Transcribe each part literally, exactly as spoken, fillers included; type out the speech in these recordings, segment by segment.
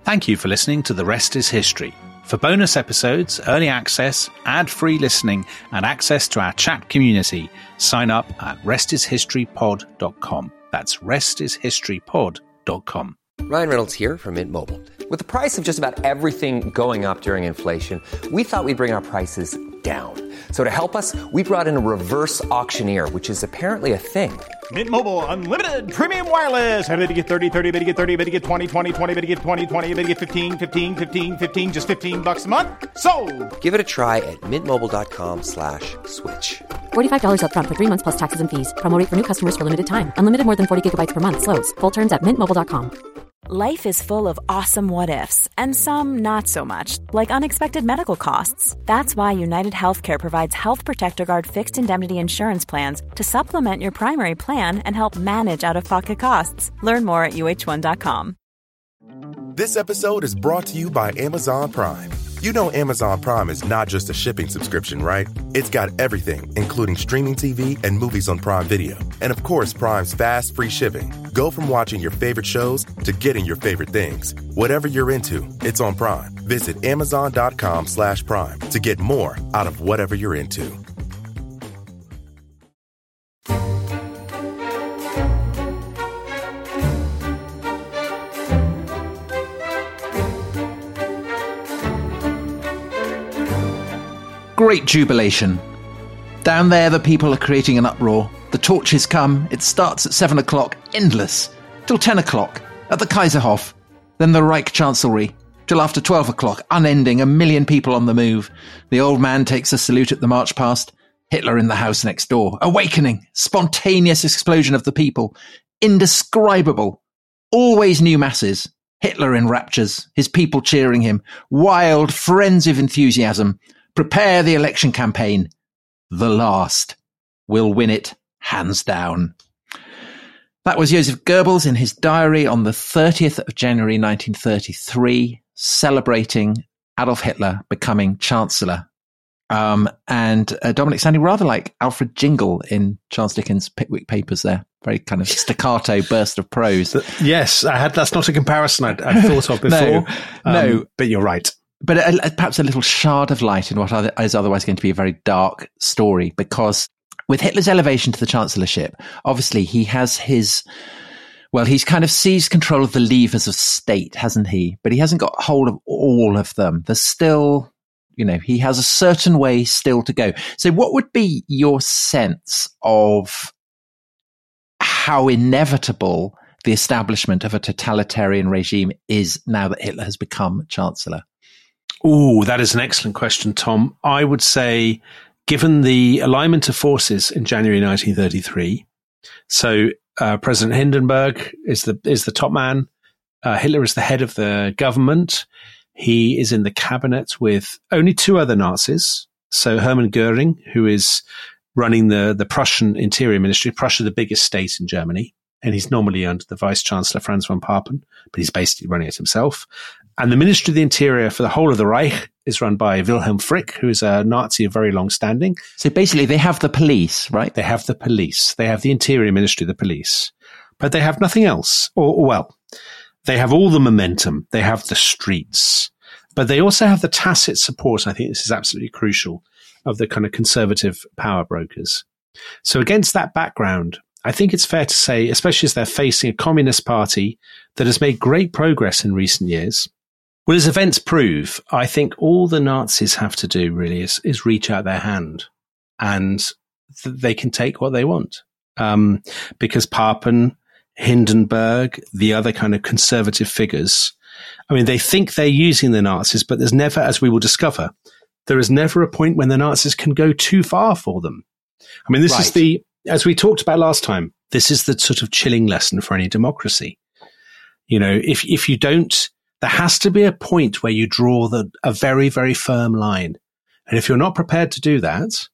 Thank you for listening to The Rest is History. For bonus episodes, early access, ad-free listening, and access to our chat community, sign up at rest is history pod dot com. That's rest is history pod dot com. Ryan Reynolds here from Mint Mobile. With the price of just about everything going up during inflation, we thought we'd bring our prices down. So to help us, we brought in a reverse auctioneer, which is apparently a thing. Mint Mobile Unlimited Premium Wireless. How to get thirty, thirty, how to get thirty, how to get twenty, twenty, twenty, how to get twenty, twenty, how to get fifteen, fifteen, fifteen, fifteen, just fifteen bucks a month? Sold! Give it a try at mintmobile.com slash switch. forty-five dollars up front for three months plus taxes and fees. Promo rate for new customers for limited time. Unlimited more than forty gigabytes per month. Slows full terms at mint mobile dot com. Life is full of awesome what-ifs, and some not so much, like unexpected medical costs. That's why United Healthcare provides Health Protector Guard fixed indemnity insurance plans to supplement your primary plan and help manage out-of-pocket costs. Learn more at U H one dot com. This episode is brought to you by Amazon Prime. You know Amazon Prime is not just a shipping subscription, right? It's got everything, including streaming T V and movies on Prime Video. And of course, Prime's fast, free shipping. Go from watching your favorite shows to getting your favorite things. Whatever you're into, it's on Prime. Visit amazon.com slash prime to get more out of whatever you're into. Great jubilation. Down there, the people are creating an uproar. The torches come. It starts at seven o'clock, endless, till ten o'clock, at the Kaiserhof, then the Reich Chancellery, till after twelve o'clock, unending, a million people on the move. The old man takes a salute at the march past. Hitler in the house next door. Awakening, spontaneous explosion of the people. Indescribable. Always new masses. Hitler in raptures, his people cheering him. Wild, frenzy of enthusiasm. Prepare the election campaign. The last. We'll win it, hands down. That was Joseph Goebbels in his diary on the thirtieth of January nineteen thirty-three, celebrating Adolf Hitler becoming Chancellor. Um, and uh, Dominic sounding rather like Alfred Jingle in Charles Dickens' Pickwick Papers there. Very kind of staccato burst of prose. Yes, I had. That's not a comparison I'd, I'd thought of before. no, um, no, but you're right. But a, a, perhaps a little shard of light in what is otherwise going to be a very dark story, because with Hitler's elevation to the chancellorship, obviously he has his, well, he's kind of seized control of the levers of state, hasn't he? But he hasn't got hold of all of them. There's still, you know, he has a certain way still to go. So what would be your sense of how inevitable the establishment of a totalitarian regime is now that Hitler has become chancellor? Oh, that is an excellent question, Tom. I would say, given the alignment of forces in January nineteen thirty-three, so uh, President Hindenburg is the is the top man. Uh, Hitler is the head of the government. He is in the cabinet with only two other Nazis. So Hermann Goering, who is running the the Prussian Interior Ministry, Prussia, the biggest state in Germany, and he's normally under the Vice Chancellor Franz von Papen, but he's basically running it himself. And the Ministry of the Interior for the whole of the Reich is run by Wilhelm Frick, who is a Nazi of very long standing. So basically they have the police, right? They have the police. They have the Interior Ministry, the police. But they have nothing else. Or, or well, they have all the momentum. They have the streets. But they also have the tacit support, I think this is absolutely crucial, of the kind of conservative power brokers. So against that background, I think it's fair to say, especially as they're facing a communist party that has made great progress in recent years, well, as events prove, I think all the Nazis have to do really is, is reach out their hand, and th- they can take what they want. Um, because Papen, Hindenburg, the other kind of conservative figures, I mean, they think they're using the Nazis, but there's never, as we will discover, there is never a point when the Nazis can go too far for them. I mean, this right. is the, as we talked about last time, this is the sort of chilling lesson for any democracy. You know, if if you don't, there has to be a point where you draw the, a very, very firm line. And if you're not prepared to do that,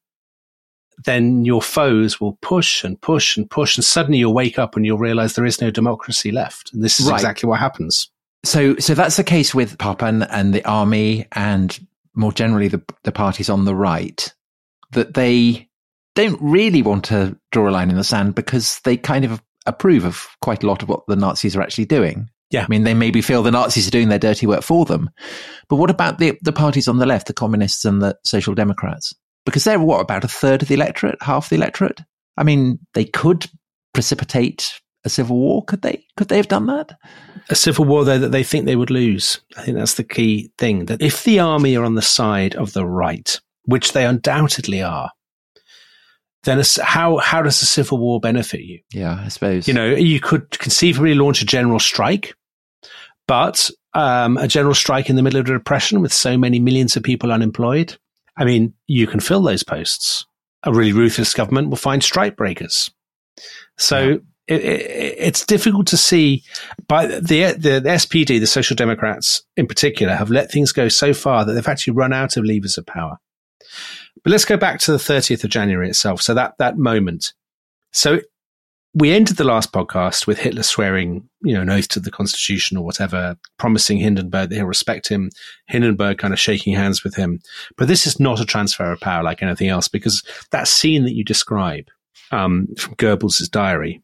then your foes will push and push and push. And suddenly you'll wake up and you'll realize there is no democracy left. And this is right. exactly what happens. So, so that's the case with Papen and the army and more generally the, the parties on the right, that they don't really want to draw a line in the sand because they kind of approve of quite a lot of what the Nazis are actually doing. Yeah. I mean, they maybe feel the Nazis are doing their dirty work for them. But what about the, the parties on the left, the communists and the social democrats? Because they're, what, about a third of the electorate, half the electorate? I mean, they could precipitate a civil war, could they? Could they have done that? A civil war, though, that they think they would lose. I think that's the key thing. That if the army are on the side of the right, which they undoubtedly are, then a, how how does a civil war benefit you? Yeah, I suppose. You know, you could conceivably launch a general strike, but um, a general strike in the middle of a depression with so many millions of people unemployed, I mean, you can fill those posts. A really ruthless government will find strike breakers. So yeah. it, it, it's difficult to see. But the, the the S P D, the Social Democrats in particular, have let things go so far that they've actually run out of levers of power. But let's go back to the thirtieth of January itself. So that that moment. So we ended the last podcast with Hitler swearing, you know, an oath to the Constitution or whatever, promising Hindenburg that he'll respect him. Hindenburg kind of shaking hands with him. But this is not a transfer of power like anything else, because that scene that you describe um, from Goebbels' diary.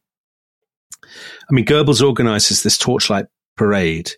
I mean, Goebbels organizes this torchlight parade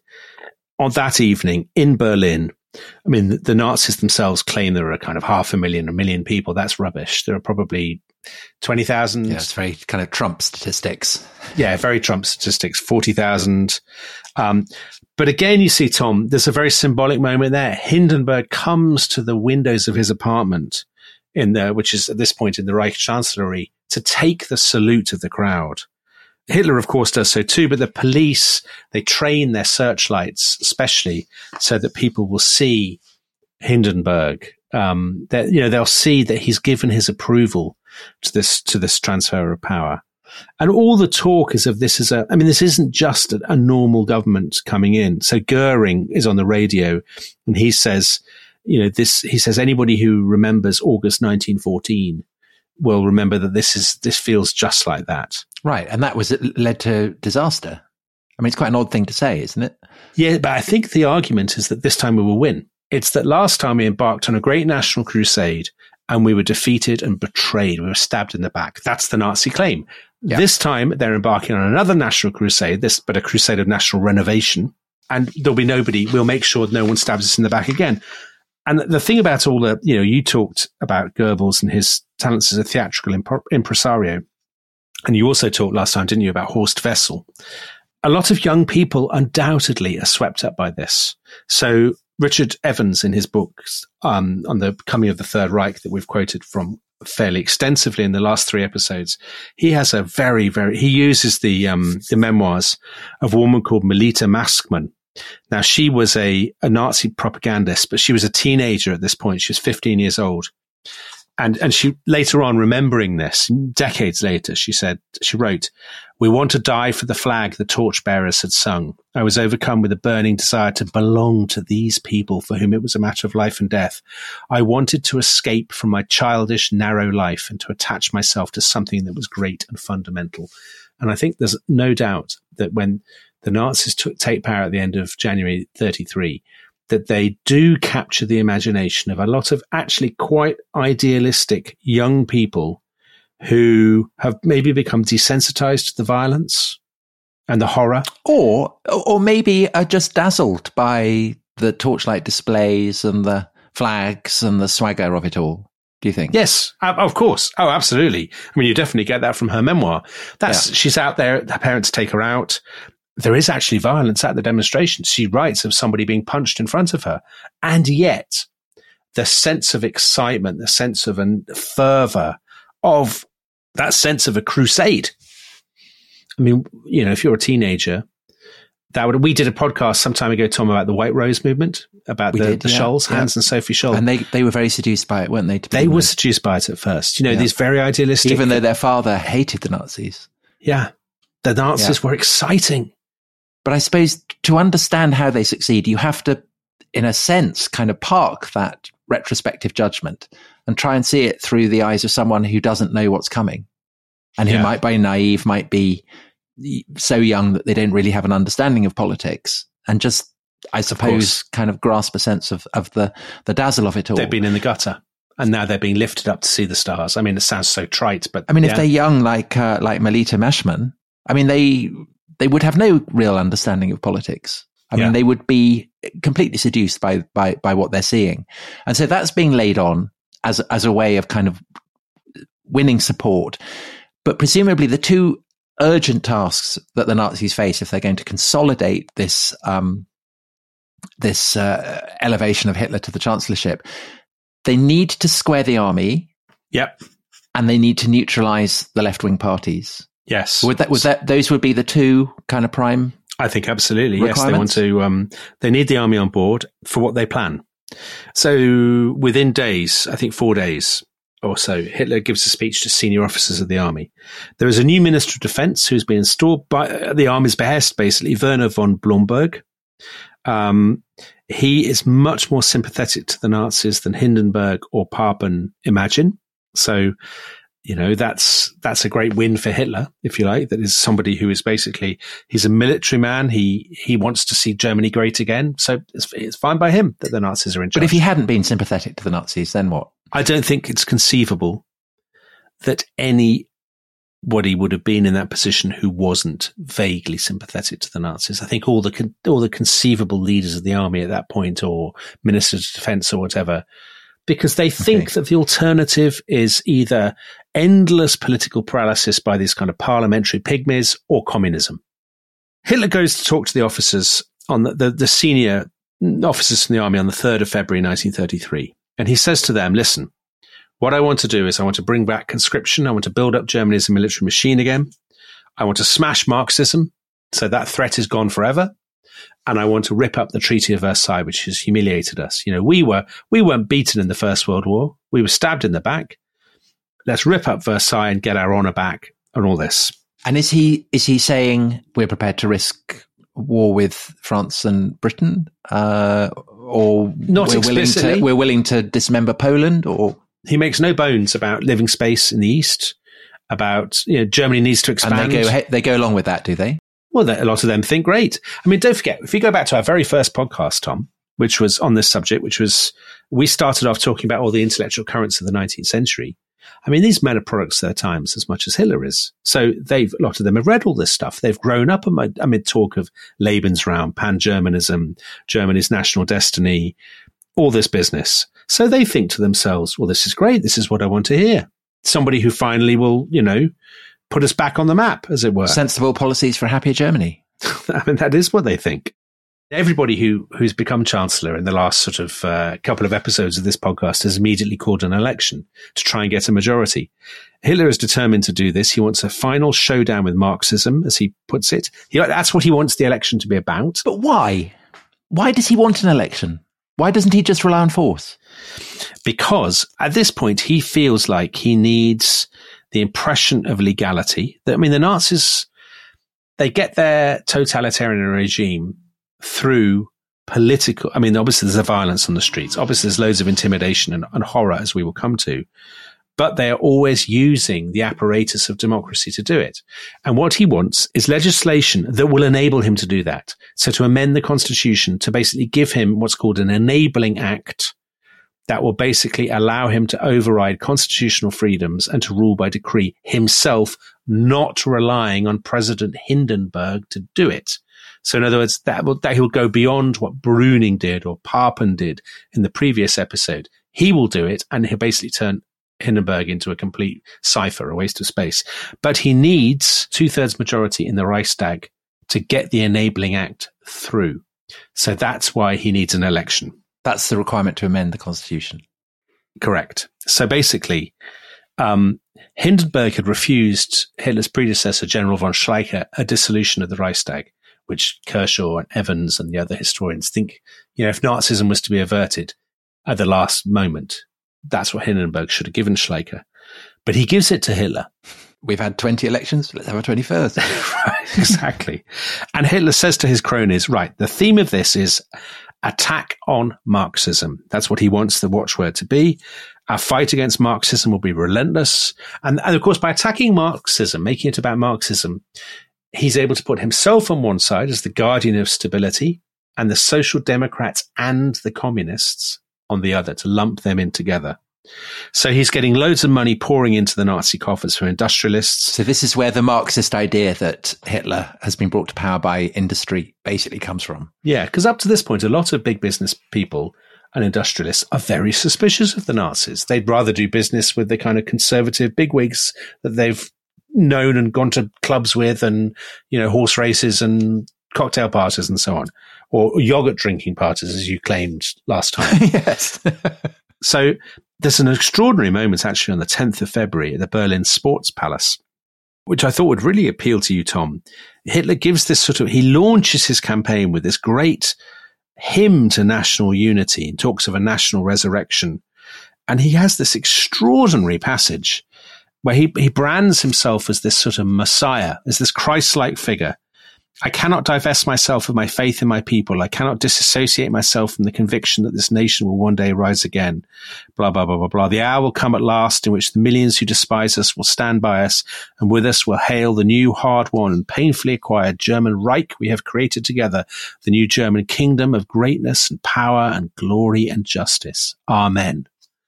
on that evening in Berlin. I mean, the, the Nazis themselves claim there are kind of half a million, a million people. That's rubbish. There are probably twenty thousand. Yeah, it's very kind of Trump statistics. Yeah, very Trump statistics, forty thousand. Um, but again, you see, Tom, there's a very symbolic moment there. Hindenburg comes to the windows of his apartment, in the, which is at this point in the Reich Chancellery, to take the salute of the crowd. Hitler, of course, does so too, but the police, they train their searchlights, especially so that people will see Hindenburg. Um, that, you know, they'll see that he's given his approval to this, to this transfer of power. And all the talk is of this as a, I mean, this isn't just a, a normal government coming in. So Goering is on the radio and he says, you know, this, he says, anybody who remembers August nineteen fourteen will remember that this is, this feels just like that. Right. And that was, it led to disaster. I mean, it's quite an odd thing to say, isn't it? Yeah, but I think the argument is that this time we will win. It's that last time we embarked on a great national crusade and we were defeated and betrayed. We were stabbed in the back. That's the Nazi claim. Yeah. This time they're embarking on another national crusade, this, but a crusade of national renovation. And there'll be nobody, we'll make sure no one stabs us in the back again. And the thing about all the, you know, you talked about Goebbels and his talents as a theatrical imp- impresario. And you also talked last time, didn't you, about Horst Wessel? A lot of young people undoubtedly are swept up by this. So Richard Evans, in his books um, on the coming of the Third Reich that we've quoted from fairly extensively in the last three episodes, he has a very, very, he uses the um, the memoirs of a woman called Melita Maskman. Now, she was a, a Nazi propagandist, but she was a teenager at this point. She was fifteen years old. And, and she later on, remembering this, decades later, she said, she wrote, "We want to die for the flag the torchbearers had sung. I was overcome with a burning desire to belong to these people for whom it was a matter of life and death. I wanted to escape from my childish, narrow life and to attach myself to something that was great and fundamental." And I think there's no doubt that when the Nazis took take power at the end of January thirty-three, that they do capture the imagination of a lot of actually quite idealistic young people who have maybe become desensitized to the violence and the horror. Or, or maybe are just dazzled by the torchlight displays and the flags and the swagger of it all. Do you think? Yes, of course. Oh, absolutely. I mean, you definitely get that from her memoir. That's, yeah. She's out there, her parents take her out. There is actually violence at the demonstration. She writes of somebody being punched in front of her. And yet, the sense of excitement, the sense of a fervor, of that sense of a crusade. I mean, you know, if you're a teenager, that would, we did a podcast some time ago, Tom, about the White Rose movement, about we the, did, the yeah, Scholls, yeah. Hans and Sophie Scholl. And they, they were very seduced by it, weren't they? They were seduced by it at first. You know, yeah. these very idealistic. Even though their father hated the Nazis. Yeah. The Nazis yeah. were exciting. But I suppose to understand how they succeed, you have to, in a sense, kind of park that retrospective judgment and try and see it through the eyes of someone who doesn't know what's coming and who yeah. might be naive, might be so young that they don't really have an understanding of politics, and just, I suppose, of kind of grasp a sense of, of the, the dazzle of it all. They've been in the gutter and now they're being lifted up to see the stars. I mean, it sounds so trite, but I mean, yeah. if they're young, like, uh, like Melita Maskman, I mean, they, they would have no real understanding of politics. I Yeah. mean, they would be completely seduced by, by, by what they're seeing. And so that's being laid on as, as a way of kind of winning support. But presumably the two urgent tasks that the Nazis face, if they're going to consolidate this, um, this, uh, elevation of Hitler to the chancellorship, they need to square the army. Yep. And they need to neutralize the left-wing parties. Yes. Would that, would that, those would be the two kind of prime? I think absolutely. Yes. They want to, um, they need the army on board for what they plan. So within days, I think four days or so, Hitler gives a speech to senior officers of the army. There is a new Minister of Defense who's been installed by uh, the army's behest, basically, Werner von Blomberg. Um, he is much more sympathetic to the Nazis than Hindenburg or Papen imagine. So, you know, that's, that's a great win for Hitler, if you like. That is somebody who is basically, he's a military man. He, he wants to see Germany great again. So it's, it's fine by him that the Nazis are in charge. But if he hadn't been sympathetic to the Nazis, then what? I don't think it's conceivable that anybody would have been in that position who wasn't vaguely sympathetic to the Nazis. I think all the, con- all the conceivable leaders of the army at that point, or ministers of defense or whatever, because they think okay. that the alternative is either endless political paralysis by these kind of parliamentary pygmies or communism. Hitler goes to talk to the officers on the, the, the senior officers from the army on the third of February, nineteen thirty-three. And he says to them, listen, what I want to do is I want to bring back conscription. I want to build up Germany as a military machine again. I want to smash Marxism. So that threat is gone forever. And I want to rip up the Treaty of Versailles, which has humiliated us. You know, we were, we weren't beaten in the First World War. We were stabbed in the back. Let's rip up Versailles and get our honor back and all this. And is he, is he saying we're prepared to risk war with France and Britain? Uh, or not we're willing to, we're willing to dismember Poland? Or he makes no bones about living space in the East, about, you know, Germany needs to expand. And they go, they go along with that, do they? Well, a lot of them think great. I mean, don't forget, if you go back to our very first podcast, Tom, which was on this subject, which was, we started off talking about all the intellectual currents of the nineteenth century. I mean, these men are products of their times as much as Hitler is. So they've, a lot of them have read all this stuff. They've grown up amid, amid talk of Lebensraum, Pan-Germanism, Germany's national destiny, all this business. So they think to themselves, well, this is great. This is what I want to hear. Somebody who finally will, you know, put us back on the map, as it were. Sensible policies for a happier Germany. I mean, that is what they think. Everybody who, who's become chancellor in the last sort of uh, couple of episodes of this podcast has immediately called an election to try and get a majority. Hitler is determined to do this. He wants a final showdown with Marxism, as he puts it. He, that's what he wants the election to be about. But why? Why does he want an election? Why doesn't he just rely on force? Because at this point, he feels like he needs the impression of legality. I mean, the Nazis, they get their totalitarian regime through political, I mean, obviously there's a violence on the streets. Obviously there's loads of intimidation and, and horror, as we will come to. But they are always using the apparatus of democracy to do it. And what he wants is legislation that will enable him to do that. So to amend the constitution to basically give him what's called an enabling act that will basically allow him to override constitutional freedoms and to rule by decree himself, not relying on President Hindenburg to do it. So in other words, that will, that he'll go beyond what Brüning did or Papen did in the previous episode. He will do it, and he'll basically turn Hindenburg into a complete cipher, a waste of space. But he needs two-thirds majority in the Reichstag to get the enabling act through. So that's why he needs an election. That's the requirement to amend the constitution. Correct. So basically, um, Hindenburg had refused Hitler's predecessor, General von Schleicher, a dissolution of the Reichstag, which Kershaw and Evans and the other historians think, you know, if Nazism was to be averted at the last moment, that's what Hindenburg should have given Schleicher. But he gives it to Hitler. We've had twenty elections. Let's have a twenty-first. Right, exactly. And Hitler says to his cronies, right, the theme of this is attack on Marxism. That's what he wants the watchword to be. Our fight against Marxism will be relentless. And, and of course, by attacking Marxism, making it about Marxism, he's able to put himself on one side as the guardian of stability and the Social Democrats and the Communists on the other, to lump them in together. So he's getting loads of money pouring into the Nazi coffers from industrialists. So this is where the Marxist idea that Hitler has been brought to power by industry basically comes from. Yeah, because up to this point, a lot of big business people and industrialists are very suspicious of the Nazis. They'd rather do business with the kind of conservative bigwigs that they've known and gone to clubs with, and, you know, horse races and cocktail parties and so on, or yogurt drinking parties, as you claimed last time. Yes. So there's an extraordinary moment actually on the tenth of February at the Berlin Sports Palace, which I thought would really appeal to you, Tom. Hitler gives this sort of, he launches his campaign with this great hymn to national unity and talks of a national resurrection. And he has this extraordinary passage where he, he brands himself as this sort of Messiah, as this Christ-like figure. I cannot divest myself of my faith in my people. I cannot disassociate myself from the conviction that this nation will one day rise again. Blah, blah, blah, blah, blah. The hour will come at last in which the millions who despise us will stand by us, and with us will hail the new, hard-won and painfully acquired German Reich we have created together, the new German kingdom of greatness and power and glory and justice. Amen.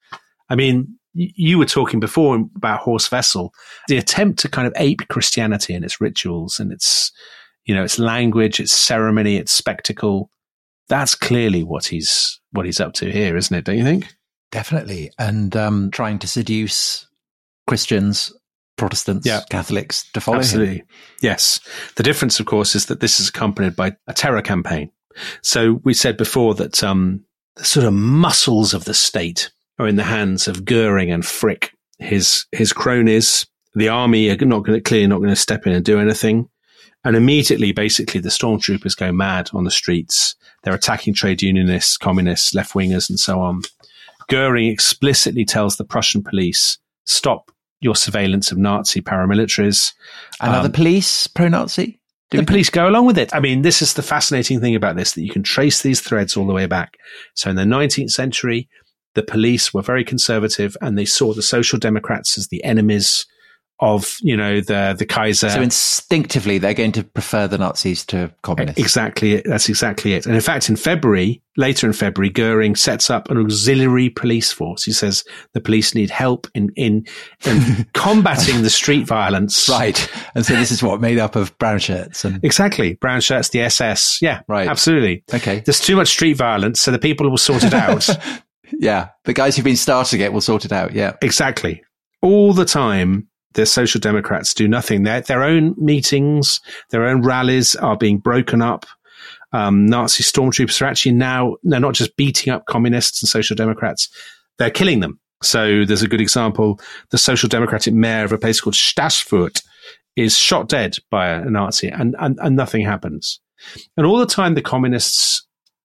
I mean, you were talking before about Horst Wessel, the attempt to kind of ape Christianity and its rituals and its, you know, its language, its ceremony, its spectacle. That's clearly what he's what he's up to here, isn't it? Don't you think? Definitely. And um, trying to seduce Christians, Protestants, yeah. Catholics to follow Absolutely. him. Yes. The difference, of course, is that this is accompanied by a terror campaign. So we said before that um, the sort of muscles of the state are in the hands of Goering and Frick, his his cronies. The army are not going to, clearly not going to step in and do anything. And immediately, basically, the stormtroopers go mad on the streets. They're attacking trade unionists, communists, left-wingers, and so on. Goering explicitly tells the Prussian police, stop your surveillance of Nazi paramilitaries. And are the police pro-Nazi? The think? police go along with it. I mean, this is the fascinating thing about this, that you can trace these threads all the way back. So in the nineteenth century, the police were very conservative, and they saw the Social Democrats as the enemies of, you know, the the Kaiser. So instinctively, they're going to prefer the Nazis to communists. Exactly. That's exactly it. And in fact, in February, later in February, Goering sets up an auxiliary police force. He says the police need help in, in, in combating the street violence. Right. And so this is what, made up of brown shirts and exactly. Brown shirts, the S S. Yeah. Right. Absolutely. Okay. There's too much street violence, so the people will sort it out. Yeah. The guys who've been starting it will sort it out. Yeah. Exactly. All the time, the Social Democrats do nothing. Their, their own meetings, their own rallies are being broken up. Um, Nazi stormtroopers are actually now, they're not just beating up communists and Social Democrats, they're killing them. So there's a good example. The Social Democratic mayor of a place called Stassfurt is shot dead by a Nazi, and, and, and nothing happens. And all the time, the communists,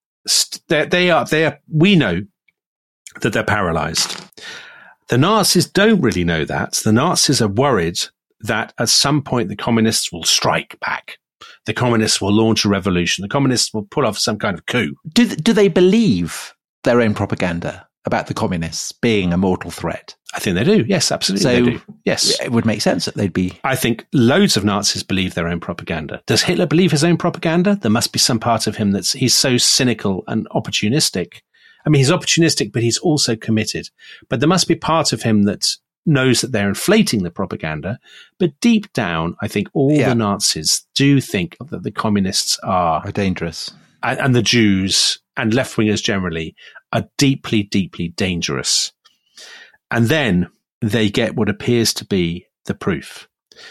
they, they are, they are, we know that they're paralyzed. The Nazis don't really know that. The Nazis are worried that at some point the communists will strike back. The communists will launch a revolution. The communists will pull off some kind of coup. Do, do they believe their own propaganda about the communists being a mortal threat? I think they do. Yes, absolutely so they do. Yes. It would make sense that they'd be... I think loads of Nazis believe their own propaganda. Does Hitler believe his own propaganda? There must be some part of him that's, he's so cynical and opportunistic. I mean, he's opportunistic, but he's also committed. But there must be part of him that knows that they're inflating the propaganda. But deep down, I think all yeah. the Nazis do think that the communists are, are dangerous. And, and the Jews and left-wingers generally are deeply, deeply dangerous. And then they get what appears to be the proof.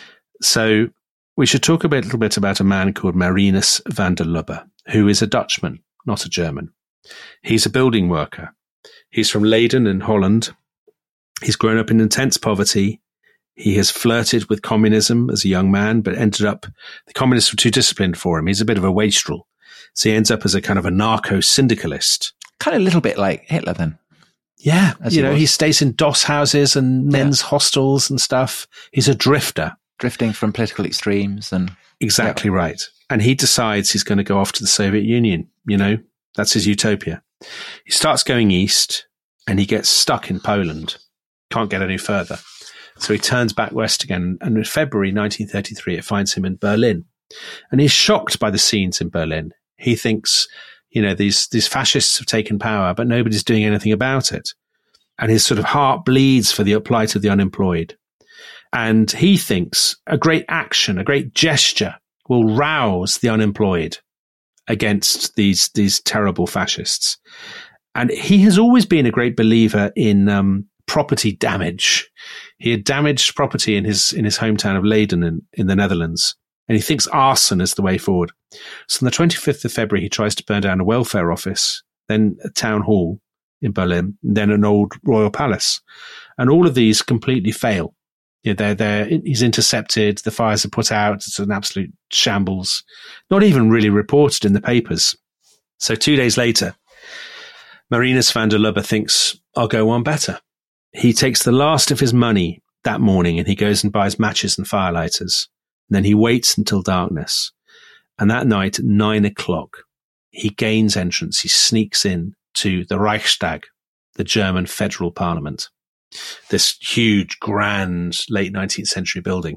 So we should talk a, bit, a little bit about a man called Marinus van der Lubbe, who is a Dutchman, not a German. He's a building worker. He's from Leiden in Holland. He's grown up in intense poverty. He has flirted with communism as a young man, but ended up, the communists were too disciplined for him. He's a bit of a wastrel. So he ends up as a kind of a narco-syndicalist. Kind of a little bit like Hitler then. Yeah. As you he know, was. he stays in doss houses and men's yeah. hostels and stuff. He's a drifter. Drifting from political extremes and... Exactly yeah. right. And he decides he's going to go off to the Soviet Union, you know. That's his utopia. He starts going east and he gets stuck in Poland. Can't get any further. So he turns back west again. And in February nineteen thirty-three, it finds him in Berlin. And he's shocked by the scenes in Berlin. He thinks, you know, these, these fascists have taken power, but nobody's doing anything about it. and his sort of heart bleeds for the plight of the unemployed. And he thinks a great action, a great gesture will rouse the unemployed against these, these terrible fascists. And he has always been a great believer in um, property damage. He had damaged property in his in his hometown of Leiden in, in the Netherlands, and he thinks arson is the way forward. So on the twenty-fifth of February, he tries to burn down a welfare office, then a town hall in Berlin, then an old royal palace. And all of these completely fail. You know, they're, they're, he's intercepted, the fires are put out, it's an absolute shambles, not even really reported in the papers. So two days later, Marinus van der Lubbe thinks, I'll go one better. He takes the last of his money that morning and he goes and buys matches and firelighters. And then he waits until darkness. And that night at nine o'clock, he gains entrance. He sneaks in to the Reichstag, the German federal parliament, this huge, grand, late nineteenth century building.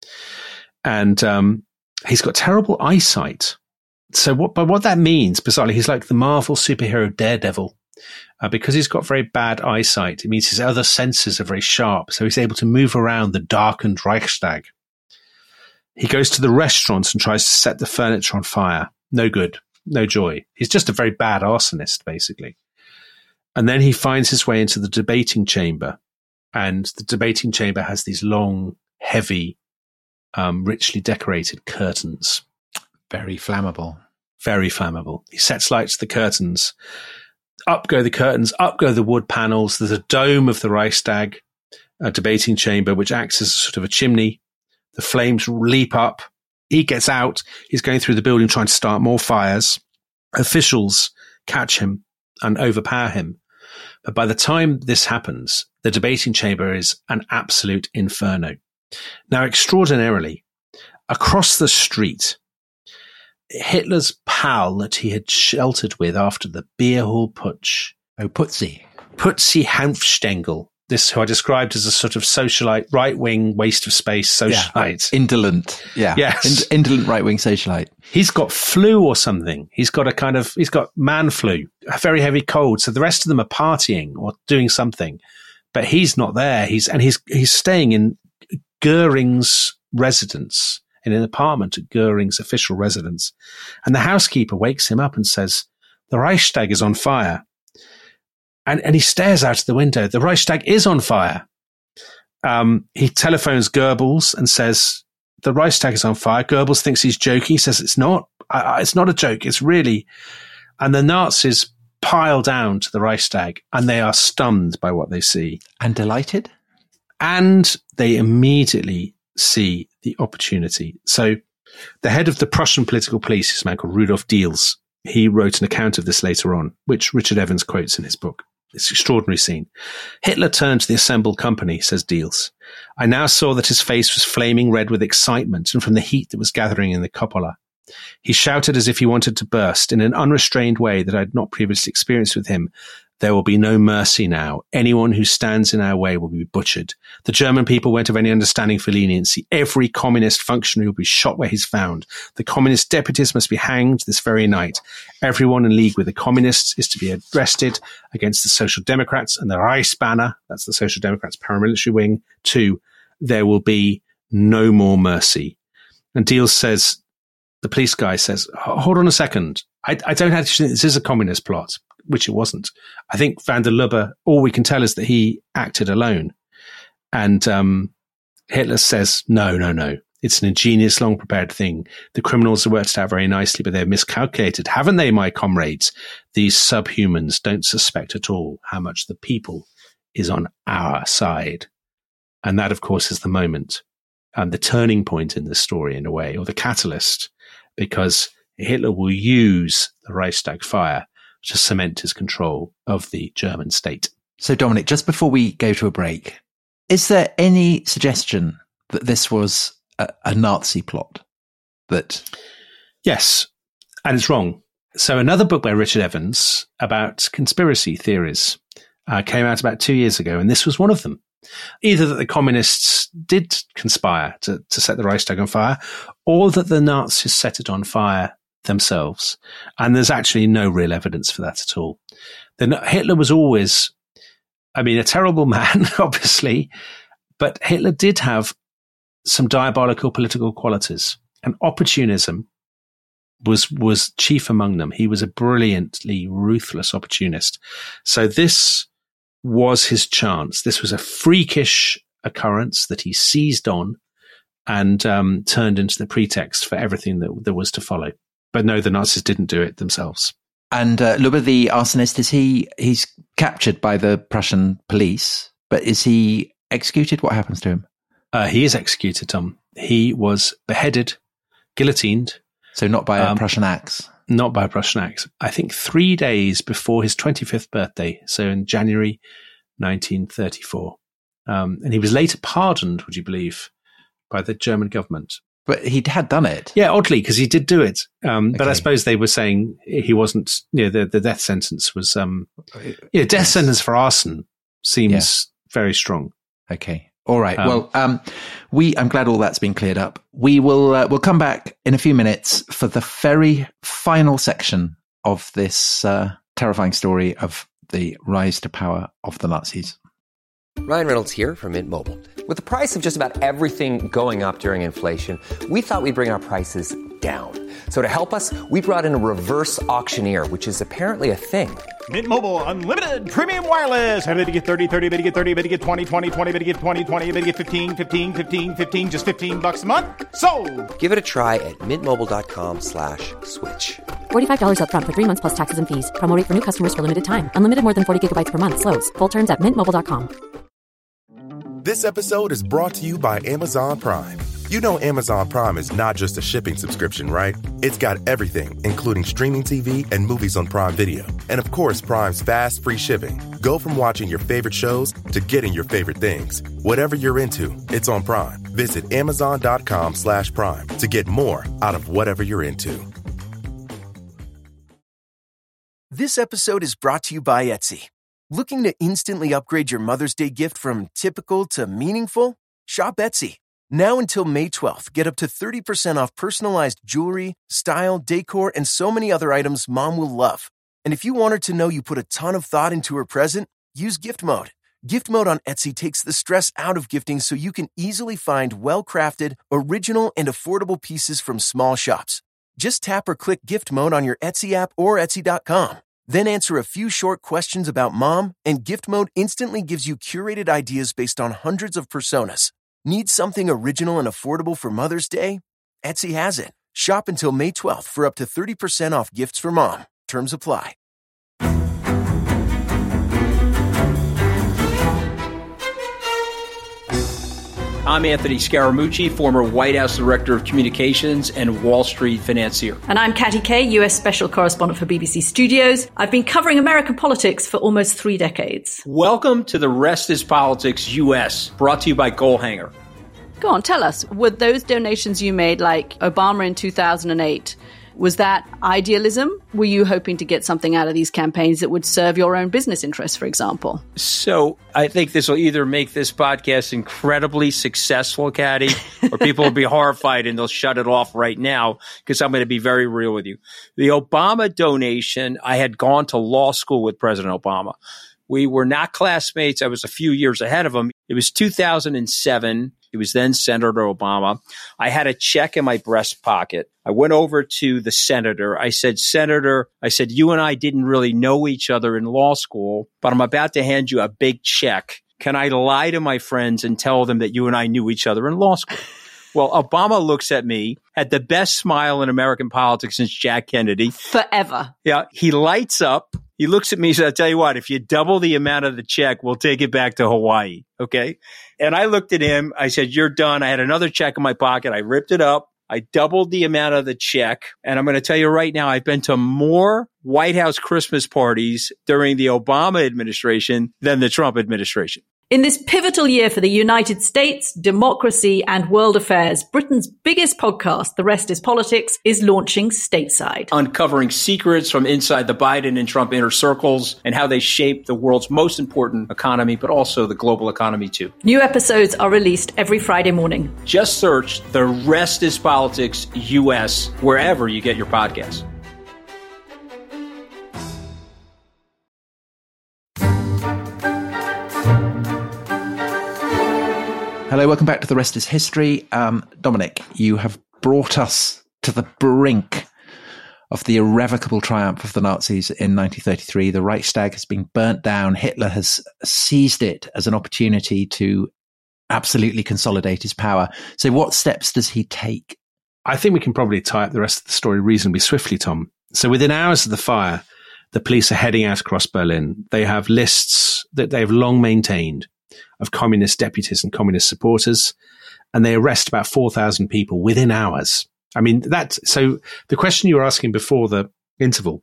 And um, he's got terrible eyesight. So what, but what that means, bizarrely, he's like the Marvel superhero Daredevil. Uh, because he's got very bad eyesight, it means his other senses are very sharp. So he's able to move around the darkened Reichstag. He goes to the restaurants and tries to set the furniture on fire. No good. No joy. He's just a very bad arsonist, basically. And then he finds his way into the debating chamber. And the debating chamber has these long, heavy, um, richly decorated curtains. Very flammable. Very flammable. He sets light to the curtains. Up go the curtains, up go the wood panels. There's a dome of the Reichstag, a debating chamber, which acts as a sort of a chimney. The flames leap up. He gets out. He's going through the building trying to start more fires. Officials catch him and overpower him. But by the time this happens, the debating chamber is an absolute inferno. Now, extraordinarily, across the street, Hitler's pal that he had sheltered with after the beer hall putsch. Oh, Putzi. Putzi Hanfstengel. This, who I described as a sort of socialite, right-wing, waste of space socialite. Yeah. Indolent. Yeah. Yes. In- indolent right-wing socialite. He's got flu or something. He's got a kind of, he's got man flu, a very heavy cold. So the rest of them are partying or doing something, but he's not there. He's, and he's, he's staying in Goering's residence, in an apartment at Goering's official residence. And the housekeeper wakes him up and says, the Reichstag is on fire. And, and he stares out of the window. The Reichstag is on fire. Um, he telephones Goebbels and says, the Reichstag is on fire. Goebbels thinks he's joking. He says, it's not. I, it's not a joke. It's really. And the Nazis pile down to the Reichstag and they are stunned by what they see. And delighted? And they immediately see the opportunity. So the head of the Prussian political police is a man called Rudolf Diels. He wrote an account of this later on, which Richard Evans quotes in his book. It's an extraordinary scene. Hitler turned to the assembled company, says Diels. I now saw that his face was flaming red with excitement and from the heat that was gathering in the cupola. He shouted as if he wanted to burst in an unrestrained way that I had not previously experienced with him. There will be no mercy now. Anyone who stands in our way will be butchered. The German people won't have any understanding for leniency. Every communist functionary will be shot where he's found. The communist deputies must be hanged this very night. Everyone in league with the communists is to be arrested against the Social Democrats and the Reichsbanner, that's the Social Democrats paramilitary wing, too. There will be no more mercy. And Diels says, the police guy says, hold on a second. I, I don't actually think this is a communist plot, which it wasn't. I think van der Lubbe, all we can tell is that he acted alone. And um, Hitler says, no, no, no. It's an ingenious, long-prepared thing. The criminals have worked it out very nicely, but they've miscalculated. Haven't they, my comrades? These subhumans don't suspect at all how much the people is on our side. And that, of course, is the moment, and the turning point in the story, in a way, or the catalyst, because Hitler will use the Reichstag fire to cement his control of the German state. So, Dominic, just before we go to a break, is there any suggestion that this was a, a Nazi plot? That Yes, and it's wrong. So another book by Richard Evans about conspiracy theories uh, came out about two years ago, and this was one of them. Either that the communists did conspire to, to set the Reichstag on fire, or that the Nazis set it on fire themselves. And there's actually no real evidence for that at all. The, Hitler was always I mean, a terrible man, obviously, but Hitler did have some diabolical political qualities, and opportunism was was chief among them. He was a brilliantly ruthless opportunist. So this was his chance. This was a freakish occurrence that he seized on and um, turned into the pretext for everything that there was to follow. But no, the Nazis didn't do it themselves. And uh, Lubbe, the arsonist, is he? He's captured by the Prussian police, but is he executed? What happens to him? Uh, he is executed, Tom. He was beheaded, guillotined. So not by a um, Prussian axe? Not by a Prussian axe. I think three days before his twenty-fifth birthday, so in January nineteen thirty-four. Um, and he was later pardoned, would you believe, by the German government. But he had done it. Yeah, oddly, because he did do it. Um, okay. But I suppose they were saying he wasn't, you know, the, the death sentence was, um, yeah, death yes. sentence for arson seems yeah. very strong. Okay. All right. Um, well, um, we, I'm glad all that's been cleared up. We will, uh, we'll come back in a few minutes for the very final section of this, uh, terrifying story of the rise to power of the Nazis. Ryan Reynolds here from Mint Mobile. With the price of just about everything going up during inflation, we thought we'd bring our prices down. So to help us, we brought in a reverse auctioneer, which is apparently a thing. Mint Mobile Unlimited Premium Wireless. How to get thirty, thirty, how to get thirty, how to get twenty, twenty, twenty, how to get twenty, twenty, how to get fifteen, fifteen, fifteen, fifteen, just fifteen bucks a month? Sold! Give it a try at mintmobile.com slash switch. forty-five dollars up front for three months plus taxes and fees. Promo rate for new customers for limited time. Unlimited more than forty gigabytes per month. Slows full terms at mint mobile dot com. This episode is brought to you by Amazon Prime. You know Amazon Prime is not just a shipping subscription, right? It's got everything, including streaming T V and movies on Prime Video. And of course, Prime's fast, free shipping. Go from watching your favorite shows to getting your favorite things. Whatever you're into, it's on Prime. Visit amazon.com slash prime to get more out of whatever you're into. This episode is brought to you by Etsy. Looking to instantly upgrade your Mother's Day gift from typical to meaningful? Shop Etsy. Now until May twelfth, get up to thirty percent off personalized jewelry, style, decor, and so many other items Mom will love. And if you want her to know you put a ton of thought into her present, use Gift Mode. Gift Mode on Etsy takes the stress out of gifting so you can easily find well-crafted, original, and affordable pieces from small shops. Just tap or click Gift Mode on your Etsy app or Etsy dot com. Then answer a few short questions about Mom, and Gift Mode instantly gives you curated ideas based on hundreds of personas. Need something original and affordable for Mother's Day? Etsy has it. Shop until May twelfth for up to thirty percent off gifts for Mom. Terms apply. I'm Anthony Scaramucci, former White House Director of Communications and Wall Street financier. And I'm Katty Kay, U S Special Correspondent for B B C Studios. I've been covering American politics for almost three decades. Welcome to The Rest is Politics U S, brought to you by Goalhanger. Go on, tell us, were those donations you made, like Obama in two thousand eight, was that idealism? Were you hoping to get something out of these campaigns that would serve your own business interests, for example? So I think this will either make this podcast incredibly successful, Katty, or people will be horrified and they'll shut it off right now because I'm going to be very real with you. The Obama donation, I had gone to law school with President Obama. We were not classmates. I was a few years ahead of him. It was two thousand seven. He was then Senator Obama. I had a check in my breast pocket. I went over to the senator. I said, Senator, I said, you and I didn't really know each other in law school, but I'm about to hand you a big check. Can I lie to my friends and tell them that you and I knew each other in law school? Well, Obama looks at me, had the best smile in American politics since Jack Kennedy. Forever. Yeah. He lights up. He looks at me and says, I'll tell you what, if you double the amount of the check, we'll take it back to Hawaii. Okay. And I looked at him. I said, you're done. I had another check in my pocket. I ripped it up. I doubled the amount of the check. And I'm going to tell you right now, I've been to more White House Christmas parties during the Obama administration than the Trump administration. In this pivotal year for the United States, democracy, and world affairs, Britain's biggest podcast, The Rest is Politics, is launching stateside. Uncovering secrets from inside the Biden and Trump inner circles and how they shape the world's most important economy, but also the global economy too. New episodes are released every Friday morning. Just search The Rest is Politics U S wherever you get your podcasts. Hello, welcome back to The Rest is History. Um, Dominic, you have brought us to the brink of the irrevocable triumph of the Nazis in nineteen thirty-three. The Reichstag has been burnt down. Hitler has seized it as an opportunity to absolutely consolidate his power. So what steps does he take? I think we can probably tie up the rest of the story reasonably swiftly, Tom. So within hours of the fire, the police are heading out across Berlin. They have lists that they've long maintained of communist deputies and communist supporters, and they arrest about four thousand people within hours. I mean, that, so the question you were asking before the interval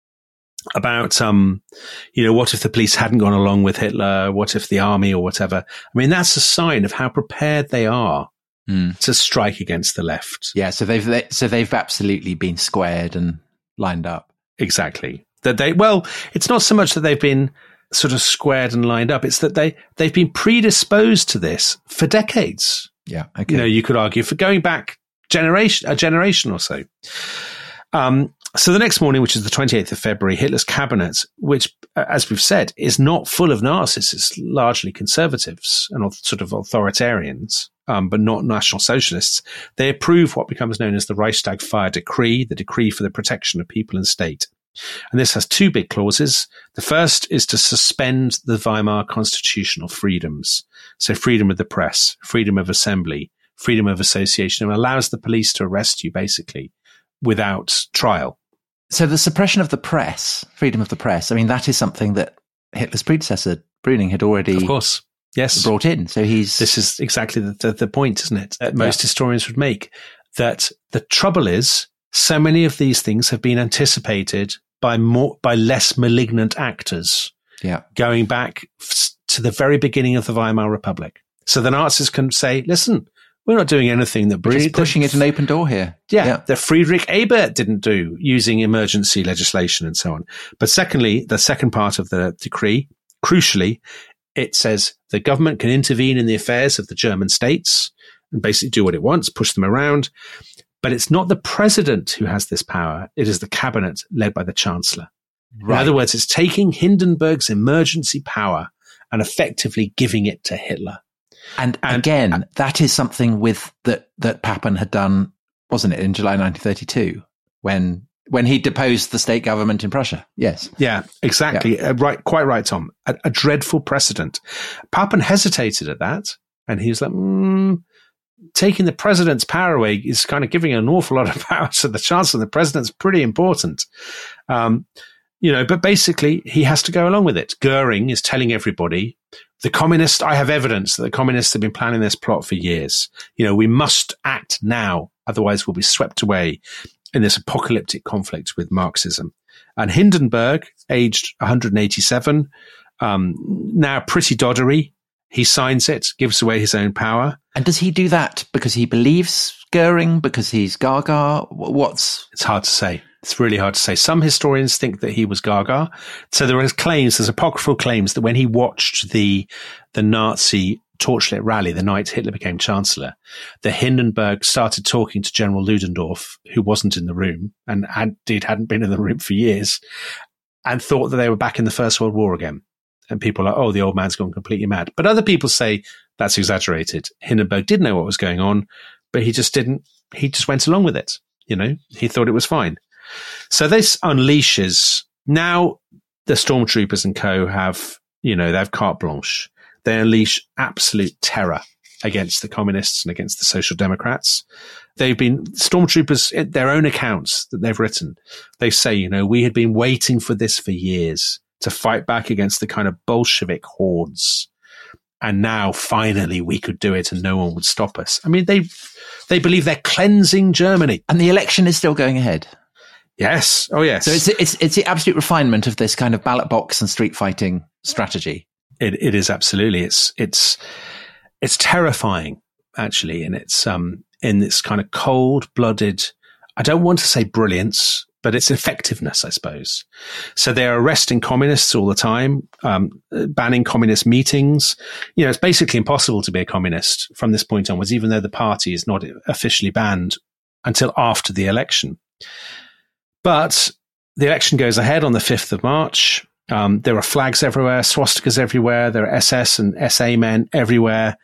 about, um, you know, what if the police hadn't gone along with Hitler? What if the army or whatever? I mean, that's a sign of how prepared they are mm. to strike against the left. Yeah. So they've, they, so they've absolutely been squared and lined up. Exactly. That they, well, it's not so much that they've been sort of squared and lined up. It's that they, they've been predisposed to this for decades. Yeah. Okay. You know, you could argue for going back generation, a generation or so. Um, so the next morning, which is the twenty-eighth of February, Hitler's cabinet, which, as we've said, is not full of Nazis, it's largely conservatives and sort of authoritarians, um, but not National Socialists. They approve what becomes known as the Reichstag Fire Decree, the decree for the protection of people and state. And this has two big clauses. The first is to suspend the Weimar constitutional freedoms. So freedom of the press, freedom of assembly, freedom of association. It allows the police to arrest you basically without trial. So the suppression of the press, freedom of the press, I mean, that is something that Hitler's predecessor, Brüning, had already of course. Yes. brought in. So he's... This is exactly the, the, the point, isn't it? That most yeah. historians would make. That the trouble is, so many of these things have been anticipated by more, by less malignant actors. Yeah. Going back f- to the very beginning of the Weimar Republic. So the Nazis can say, listen, we're not doing anything that We're just pushing it an open door here. Yeah, yeah. That Friedrich Ebert didn't do, using emergency legislation and so on. But secondly, the second part of the decree, crucially, it says the government can intervene in the affairs of the German states and basically do what it wants, push them around. But it's not the president who has this power. It is the cabinet led by the chancellor. Right. In other words, it's taking Hindenburg's emergency power and effectively giving it to Hitler. And, and again, uh, that is something with that that Papen had done, wasn't it, in July nineteen thirty-two, when when he deposed the state government in Prussia? Yes. Yeah, exactly. Yeah. Uh, right, quite right, Tom. A, a dreadful precedent. Papen hesitated at that, and he was like, mm, taking the president's power away is kind of giving an awful lot of power to the chancellor. The president's pretty important. Um, you know, but basically he has to go along with it. Goering is telling everybody, the communists, I have evidence that the communists have been planning this plot for years. You know, we must act now, otherwise we'll be swept away in this apocalyptic conflict with Marxism. And Hindenburg, aged one hundred eighty-seven, um, now pretty doddery, he signs it, gives away his own power. And does he do that because he believes Goering, because he's Gaga? What's... It's hard to say. It's really hard to say. Some historians think that he was Gaga. So there are claims, there's apocryphal claims that when he watched the the Nazi torchlit rally the night Hitler became chancellor, that Hindenburg started talking to General Ludendorff, who wasn't in the room and indeed hadn't been in the room for years, and thought that they were back in the First World War again. And people are like, oh, the old man's gone completely mad. But other people say that's exaggerated. Hindenburg did know what was going on, but he just didn't, he just went along with it. You know, he thought it was fine. So this unleashes, now the stormtroopers and co have, you know, they have carte blanche. They unleash absolute terror against the communists and against the social democrats. They've been, stormtroopers, at their own accounts that they've written, they say, you know, we had been waiting for this for years to fight back against the kind of Bolshevik hordes. And now finally we could do it and no one would stop us. I mean, they, they believe they're cleansing Germany. And the election is still going ahead. Yes. Oh, yes. So it's, it's, it's the absolute refinement of this kind of ballot box and street fighting strategy. It, it is absolutely. It's, it's, it's terrifying actually. And it's, um, in this kind of cold blooded, I don't want to say brilliance, but it's effectiveness, I suppose. So they're arresting communists all the time, um, banning communist meetings. You know, it's basically impossible to be a communist from this point onwards, even though the party is not officially banned until after the election. But the election goes ahead on the fifth of March. Um, there are flags everywhere, swastikas everywhere. There are S S and S A men everywhere.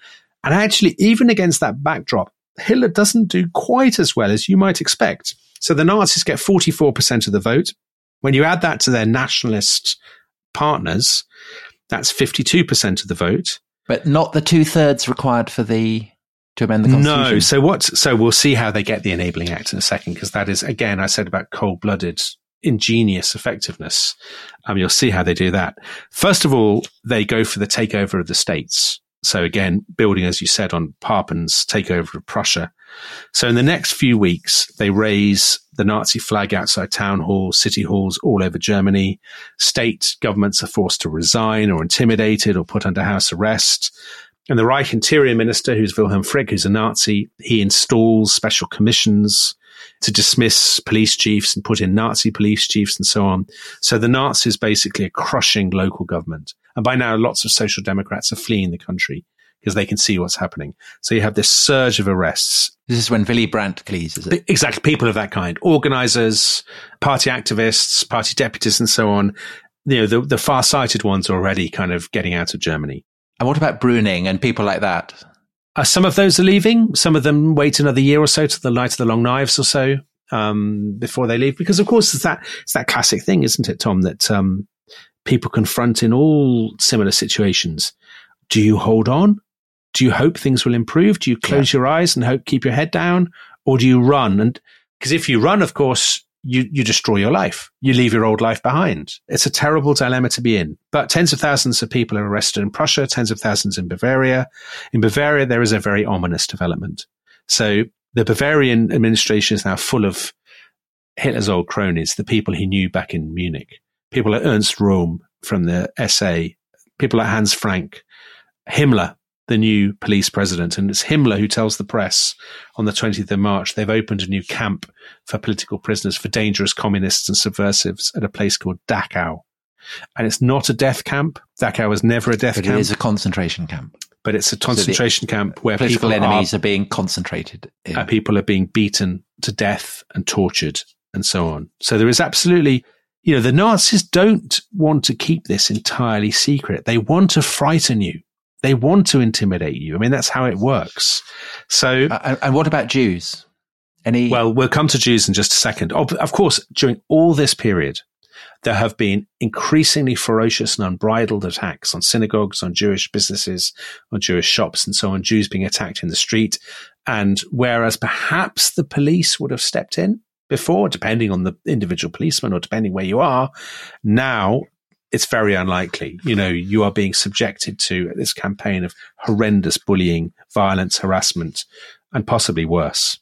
And actually, even against that backdrop, Hitler doesn't do quite as well as you might expect. So the Nazis get forty-four percent of the vote. When you add that to their nationalist partners, that's fifty-two percent of the vote. But not the two-thirds required for the to amend the Constitution. No. So what? So we'll see how they get the Enabling Act in a second, because that is, again, I said about cold-blooded, ingenious effectiveness. Um, you'll see how they do that. First of all, they go for the takeover of the states. So again, building, as you said, on Papen's takeover of Prussia. So in the next few weeks, they raise the Nazi flag outside town halls, city halls all over Germany. State governments are forced to resign or intimidated or put under house arrest. And the Reich Interior Minister, who's Wilhelm Frick, who's a Nazi, he installs special commissions to dismiss police chiefs and put in Nazi police chiefs and so on. So the Nazis basically are crushing local government. And by now, lots of social democrats are fleeing the country because they can see what's happening. So you have this surge of arrests. This is when Willy Brandt flees, is it? Exactly. People of that kind. Organizers, party activists, party deputies, and so on. You know, the, the far-sighted ones are already kind of getting out of Germany. And what about Brüning and people like that? Uh, some of those are leaving. Some of them wait another year or so to the Light of the Long Knives or so um, before they leave. Because, of course, it's that, it's that classic thing, isn't it, Tom, that um, people confront in all similar situations. Do you hold on? Do you hope things will improve? Do you close yeah. your eyes and hope, keep your head down? Or do you run? And because if you run, of course, you, you destroy your life. You leave your old life behind. It's a terrible dilemma to be in. But tens of thousands of people are arrested in Prussia, tens of thousands in Bavaria. In Bavaria, there is a very ominous development. So the Bavarian administration is now full of Hitler's old cronies, the people he knew back in Munich. People like Ernst Röhm from the S A, people like Hans Frank, Himmler, the new police president. And it's Himmler who tells the press on the twentieth of March, they've opened a new camp for political prisoners, for dangerous communists and subversives at a place called Dachau. And it's not a death camp. Dachau was never a death but camp. It is a concentration camp. But it's a concentration so camp where political people enemies are, are being concentrated. In. Uh, people are being beaten to death and tortured and so on. So there is absolutely, you know, the Nazis don't want to keep this entirely secret. They want to frighten you. They want to intimidate you. I mean, that's how it works. So, uh, and what about Jews? Any? Well, we'll come to Jews in just a second. Of, of course, during all this period, there have been increasingly ferocious and unbridled attacks on synagogues, on Jewish businesses, on Jewish shops, and so on, Jews being attacked in the street. And whereas perhaps the police would have stepped in before, depending on the individual policeman or depending where you are, now it's very unlikely. You know, you are being subjected to this campaign of horrendous bullying, violence, harassment, and possibly worse.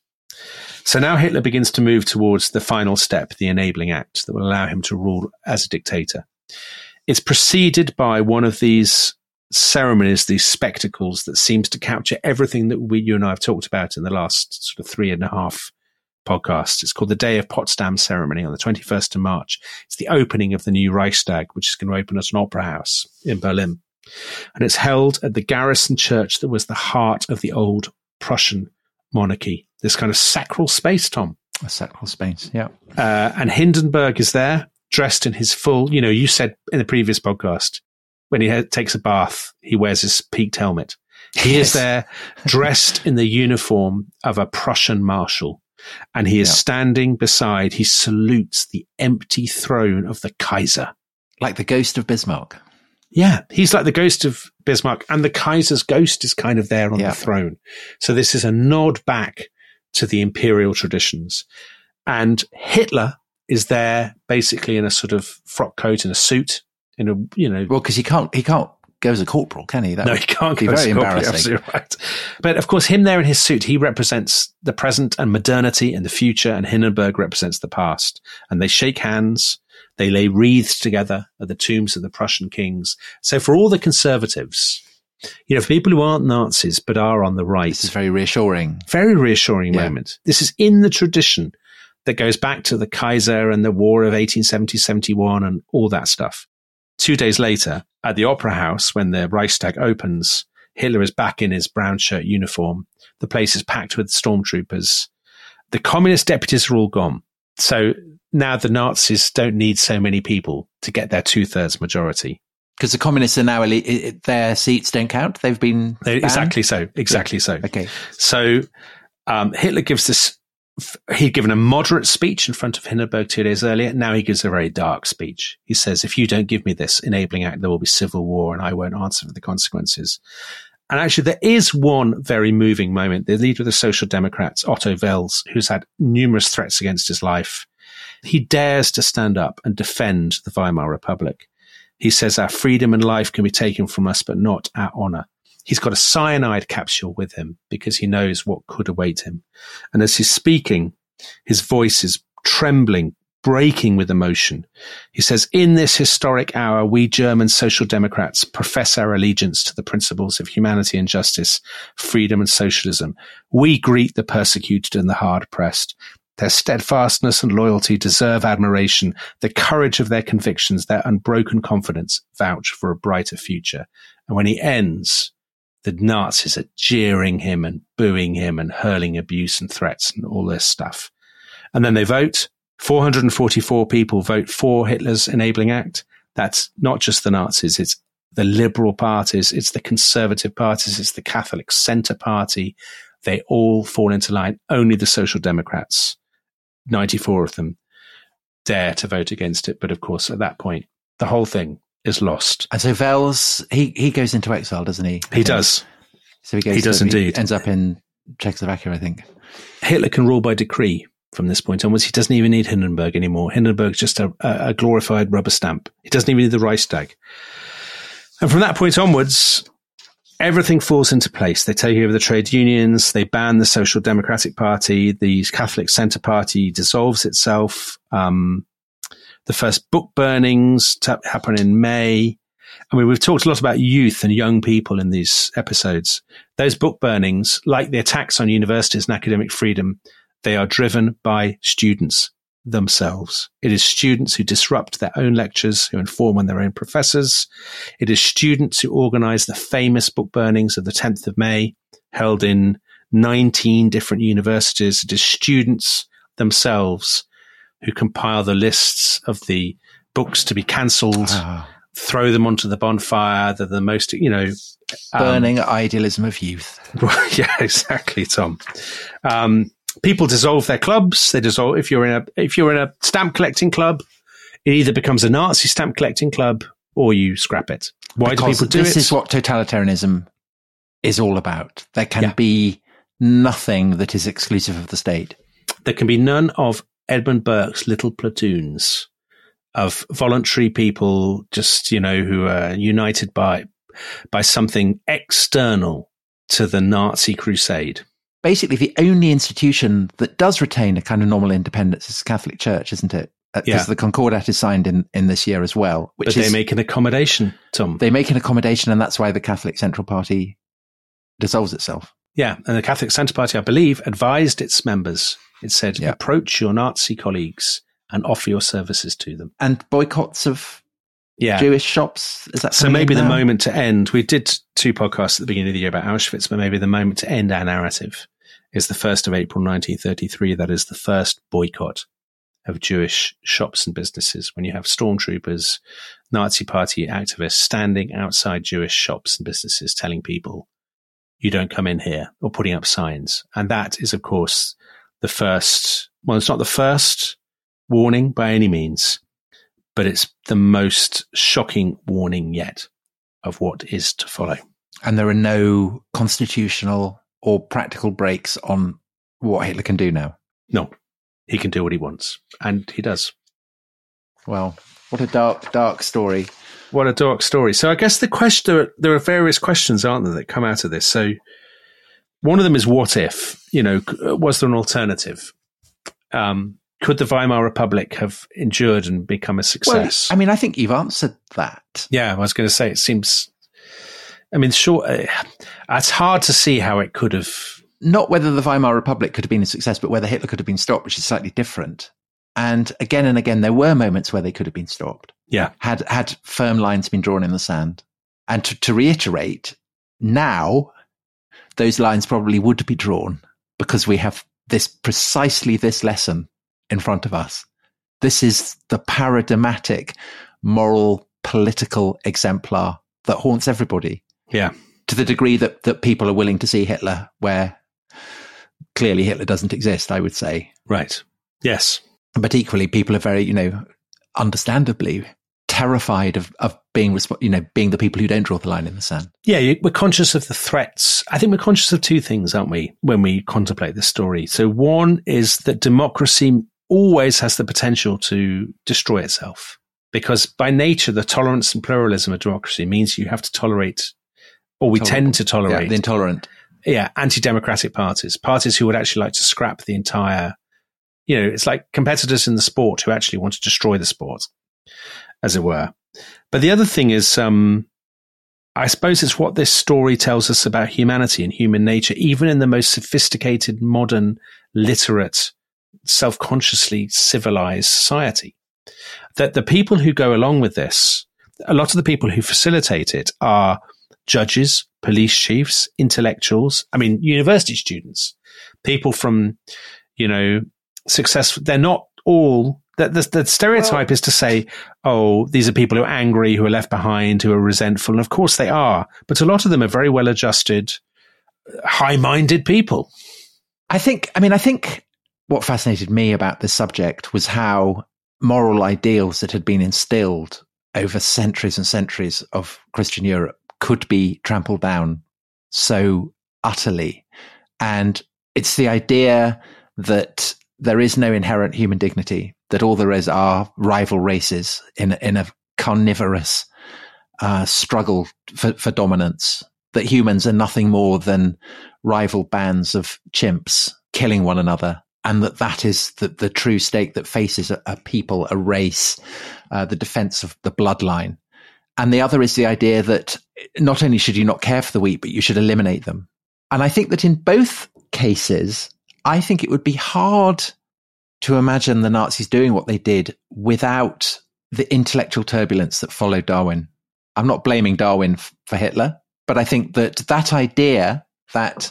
So now Hitler begins to move towards the final step, the Enabling Act, that will allow him to rule as a dictator. It's preceded by one of these ceremonies, these spectacles that seems to capture everything that we, you and I have talked about in the last sort of three and a half podcasts. It's called the Day of Potsdam ceremony on the twenty-first of March. It's the opening of the new Reichstag, which is going to open at an opera house in Berlin. And it's held at the garrison church that was the heart of the old Prussian monarchy. This kind of sacral space, Tom. A sacral space, yeah. Uh, and Hindenburg is there, dressed in his full, you know, you said in the previous podcast, when he ha- takes a bath, he wears his peaked helmet. He yes. is there, dressed in the uniform of a Prussian marshal. And he is yeah. standing beside, he salutes the empty throne of the Kaiser. Like the ghost of Bismarck. Yeah, he's like the ghost of Bismarck, and the Kaiser's ghost is kind of there on yeah. the throne. So this is a nod back to the imperial traditions. And Hitler is there basically in a sort of frock coat and a suit, in a, you know. Well, because he can't, he can't go as a corporal, can he? That no, he can't be go very as a corporal, embarrassing. Absolutely right. But of course, him there in his suit, he represents the present and modernity and the future, and Hindenburg represents the past. And they shake hands. They lay wreaths together at the tombs of the Prussian kings. So for all the conservatives, you know, for people who aren't Nazis but are on the right. This is very reassuring. Very reassuring yeah. moment. This is in the tradition that goes back to the Kaiser and the war of eighteen seventy seventy-one and all that stuff. Two days later, at the Opera House, when the Reichstag opens, Hitler is back in his brown shirt uniform. The place is packed with stormtroopers. The communist deputies are all gone. So now the Nazis don't need so many people to get their two-thirds majority. Because the communists are now, their seats don't count. They've been they, exactly so, exactly yeah. so. Okay. So um, Hitler gives this, he'd given a moderate speech in front of Hindenburg two days earlier. Now he gives a very dark speech. He says, if you don't give me this enabling act, there will be civil war and I won't answer for the consequences. And actually, there is one very moving moment. The leader of the Social Democrats, Otto Wels, who's had numerous threats against his life, he dares to stand up and defend the Weimar Republic. He says our freedom and life can be taken from us, but not our honor. He's got a cyanide capsule with him because he knows what could await him. And as he's speaking, his voice is trembling, breaking with emotion. He says, in this historic hour, we German Social Democrats profess our allegiance to the principles of humanity and justice, freedom and socialism. We greet the persecuted and the hard-pressed. Their steadfastness and loyalty deserve admiration. The courage of their convictions, their unbroken confidence vouch for a brighter future. And when he ends, the Nazis are jeering him and booing him and hurling abuse and threats and all this stuff. And then they vote. four hundred forty-four people vote for Hitler's Enabling Act. That's not just the Nazis. It's the liberal parties. It's the conservative parties. It's the Catholic Centre Party. They all fall into line. Only the Social Democrats, ninety-four of them, dare to vote against it. But of course, at that point, the whole thing is lost. And so Wels, he, he goes into exile, doesn't he? He does. So he goes. He does to, indeed. He ends up in Czechoslovakia, I think. Hitler can rule by decree from this point onwards. He doesn't even need Hindenburg anymore. Hindenburg's just a, a glorified rubber stamp. He doesn't even need the Reichstag. And from that point onwards, everything falls into place. They take over the trade unions. They ban the Social Democratic Party. The Catholic Centre Party dissolves itself. Um, the first book burnings t- happen in May. I mean, we've talked a lot about youth and young people in these episodes. Those book burnings, like the attacks on universities and academic freedom, they are driven by students themselves. It is students who disrupt their own lectures, who inform on their own professors. It is students who organize the famous book burnings of the tenth of May, held in nineteen different universities. It is students themselves who compile the lists of the books to be cancelled, oh. throw them onto the bonfire. They're the most, you know, burning um, idealism of youth. Yeah, exactly, Tom. Um, People dissolve their clubs. They dissolve. If you're in a if you're in a stamp collecting club, it either becomes a Nazi stamp collecting club or you scrap it. Why because do people do this it? This is what totalitarianism is all about. There can yeah. be nothing that is exclusive of the state. There can be none of Edmund Burke's little platoons of voluntary people, just you know, who are united by by something external to the Nazi crusade. Basically, the only institution that does retain a kind of normal independence is the Catholic Church, isn't it? Because yeah. the Concordat is signed in, in this year as well. Which but is, they make an accommodation, Tom. They make an accommodation, and that's why the Catholic Central Party dissolves itself. Yeah, and the Catholic Centre Party, I believe, advised its members. It said, yeah. approach your Nazi colleagues and offer your services to them. And boycotts of yeah. Jewish shops? Is that so maybe the now? moment to end, we did two podcasts at the beginning of the year about Auschwitz, but maybe the moment to end our narrative is the first of April nineteen thirty-three. That is the first boycott of Jewish shops and businesses, when you have stormtroopers, Nazi party activists standing outside Jewish shops and businesses telling people, you don't come in here, or putting up signs. And that is, of course, the first, well, it's not the first warning by any means, but it's the most shocking warning yet of what is to follow. And there are no constitutional or practical breaks on what Hitler can do now. No, he can do what he wants, and he does. Well, what a dark, dark story. What a dark story. So I guess the question, there are, there are various questions, aren't there, that come out of this. So one of them is, what if, you know, was there an alternative? Um, could the Weimar Republic have endured and become a success? Well, I mean, I think you've answered that. Yeah, I was going to say, it seems, I mean, sure, uh, it's hard to see how it could have. Not whether the Weimar Republic could have been a success, but whether Hitler could have been stopped, which is slightly different. And again and again, there were moments where they could have been stopped. Yeah. Had had firm lines been drawn in the sand. And to, to reiterate, now those lines probably would be drawn, because we have this precisely this lesson in front of us. This is the paradigmatic moral political exemplar that haunts everybody. Yeah. To the degree that, that people are willing to see Hitler where clearly Hitler doesn't exist, I would say. Right. Yes. But equally, people are very, you know, understandably terrified of, of being, you know, being the people who don't draw the line in the sand. Yeah, we're conscious of the threats. I think we're conscious of two things, aren't we, when we contemplate this story? So one is that democracy always has the potential to destroy itself, because by nature, the tolerance and pluralism of democracy means you have to tolerate, or we Tolerable. tend to tolerate, yeah, the intolerant. Yeah, anti-democratic parties, parties who would actually like to scrap the entire, you know, it's like competitors in the sport who actually want to destroy the sport, as it were. But the other thing is, um, I suppose it's what this story tells us about humanity and human nature, even in the most sophisticated, modern, literate, self-consciously civilized society. That the people who go along with this, a lot of the people who facilitate it are judges, police chiefs, intellectuals, I mean, university students, people from, you know, successful, they're not all, the, the, the stereotype well, is to say, oh, these are people who are angry, who are left behind, who are resentful. And of course they are, but a lot of them are very well adjusted, high-minded people. I think, I mean, I think what fascinated me about this subject was how moral ideals that had been instilled over centuries and centuries of Christian Europe could be trampled down so utterly. And it's the idea that there is no inherent human dignity, that all there is are rival races in, in a carnivorous uh, struggle for, for dominance, that humans are nothing more than rival bands of chimps killing one another, and that that is the, the true stake that faces a, a people, a race, uh, the defense of the bloodline. And the other is the idea that not only should you not care for the weak, but you should eliminate them. And I think that in both cases, I think it would be hard to imagine the Nazis doing what they did without the intellectual turbulence that followed Darwin. I'm not blaming Darwin f- for Hitler, but I think that that idea that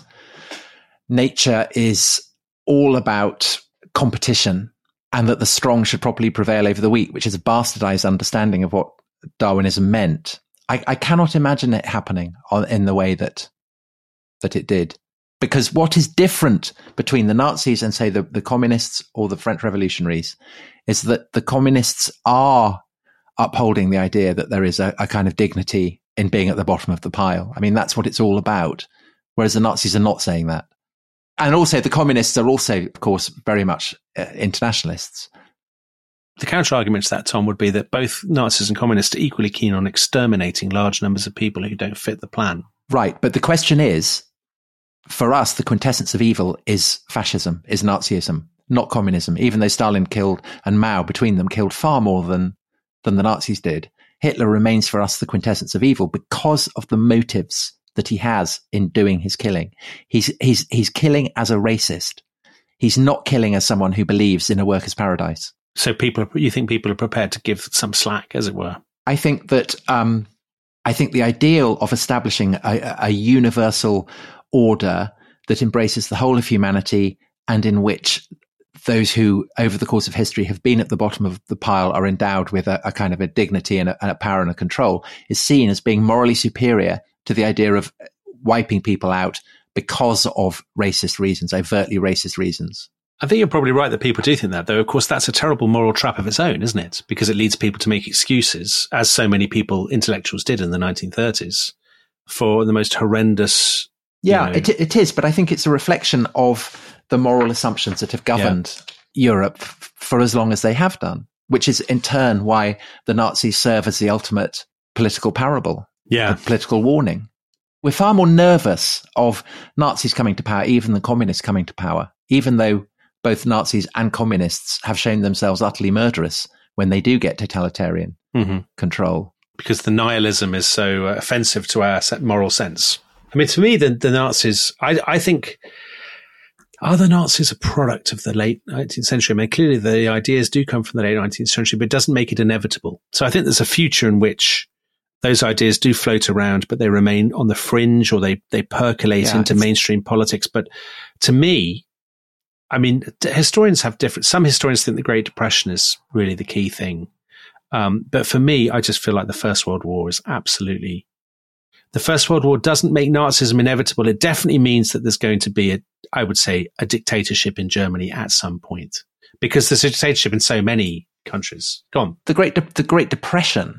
nature is all about competition and that the strong should properly prevail over the weak, which is a bastardized understanding of what Darwinism meant. I, I cannot imagine it happening on, in the way that that it did. Because what is different between the Nazis and, say, the, the communists or the French revolutionaries is that the communists are upholding the idea that there is a, a kind of dignity in being at the bottom of the pile. I mean, that's what it's all about. Whereas the Nazis are not saying that. And also the communists are also, of course, very much uh, internationalists. The counter-argument to that, Tom, would be that both Nazis and communists are equally keen on exterminating large numbers of people who don't fit the plan. Right. But the question is, for us, the quintessence of evil is fascism, is Nazism, not communism, even though Stalin killed and Mao between them killed far more than, than the Nazis did. Hitler remains for us the quintessence of evil because of the motives that he has in doing his killing. He's, he's, he's killing as a racist. He's not killing as someone who believes in a workers' paradise. So people, you think people are prepared to give some slack, as it were? I think that, um, I think the ideal of establishing a, a universal order that embraces the whole of humanity and in which those who over the course of history have been at the bottom of the pile are endowed with a, a kind of a dignity and a, and a power and a control is seen as being morally superior to the idea of wiping people out because of racist reasons, overtly racist reasons. I think you're probably right that people do think that, though. Of course, that's a terrible moral trap of its own, isn't it? Because it leads people to make excuses, as so many people, intellectuals did in the nineteen thirties, for the most horrendous... Yeah, you know, it, it is. But I think it's a reflection of the moral assumptions that have governed yeah. Europe f- for as long as they have done, which is in turn why the Nazis serve as the ultimate political parable, yeah. political warning. We're far more nervous of Nazis coming to power, even than communists coming to power, even though both Nazis and communists have shown themselves utterly murderous when they do get totalitarian mm-hmm. control. Because the nihilism is so uh, offensive to our moral sense. I mean, to me, the, the Nazis, I, I think, are the Nazis a product of the late nineteenth century? I mean, clearly the ideas do come from the late nineteenth century, but it doesn't make it inevitable. So I think there's a future in which those ideas do float around, but they remain on the fringe or they, they percolate yeah, into mainstream politics. But to me, I mean, historians have different, some historians think the Great Depression is really the key thing. Um, but for me, I just feel like the First World War is absolutely... The First World War doesn't make Nazism inevitable. It definitely means that there's going to be, a, I would say, a dictatorship in Germany at some point. Because there's a dictatorship in so many countries. Go on. The Great, De- the Great Depression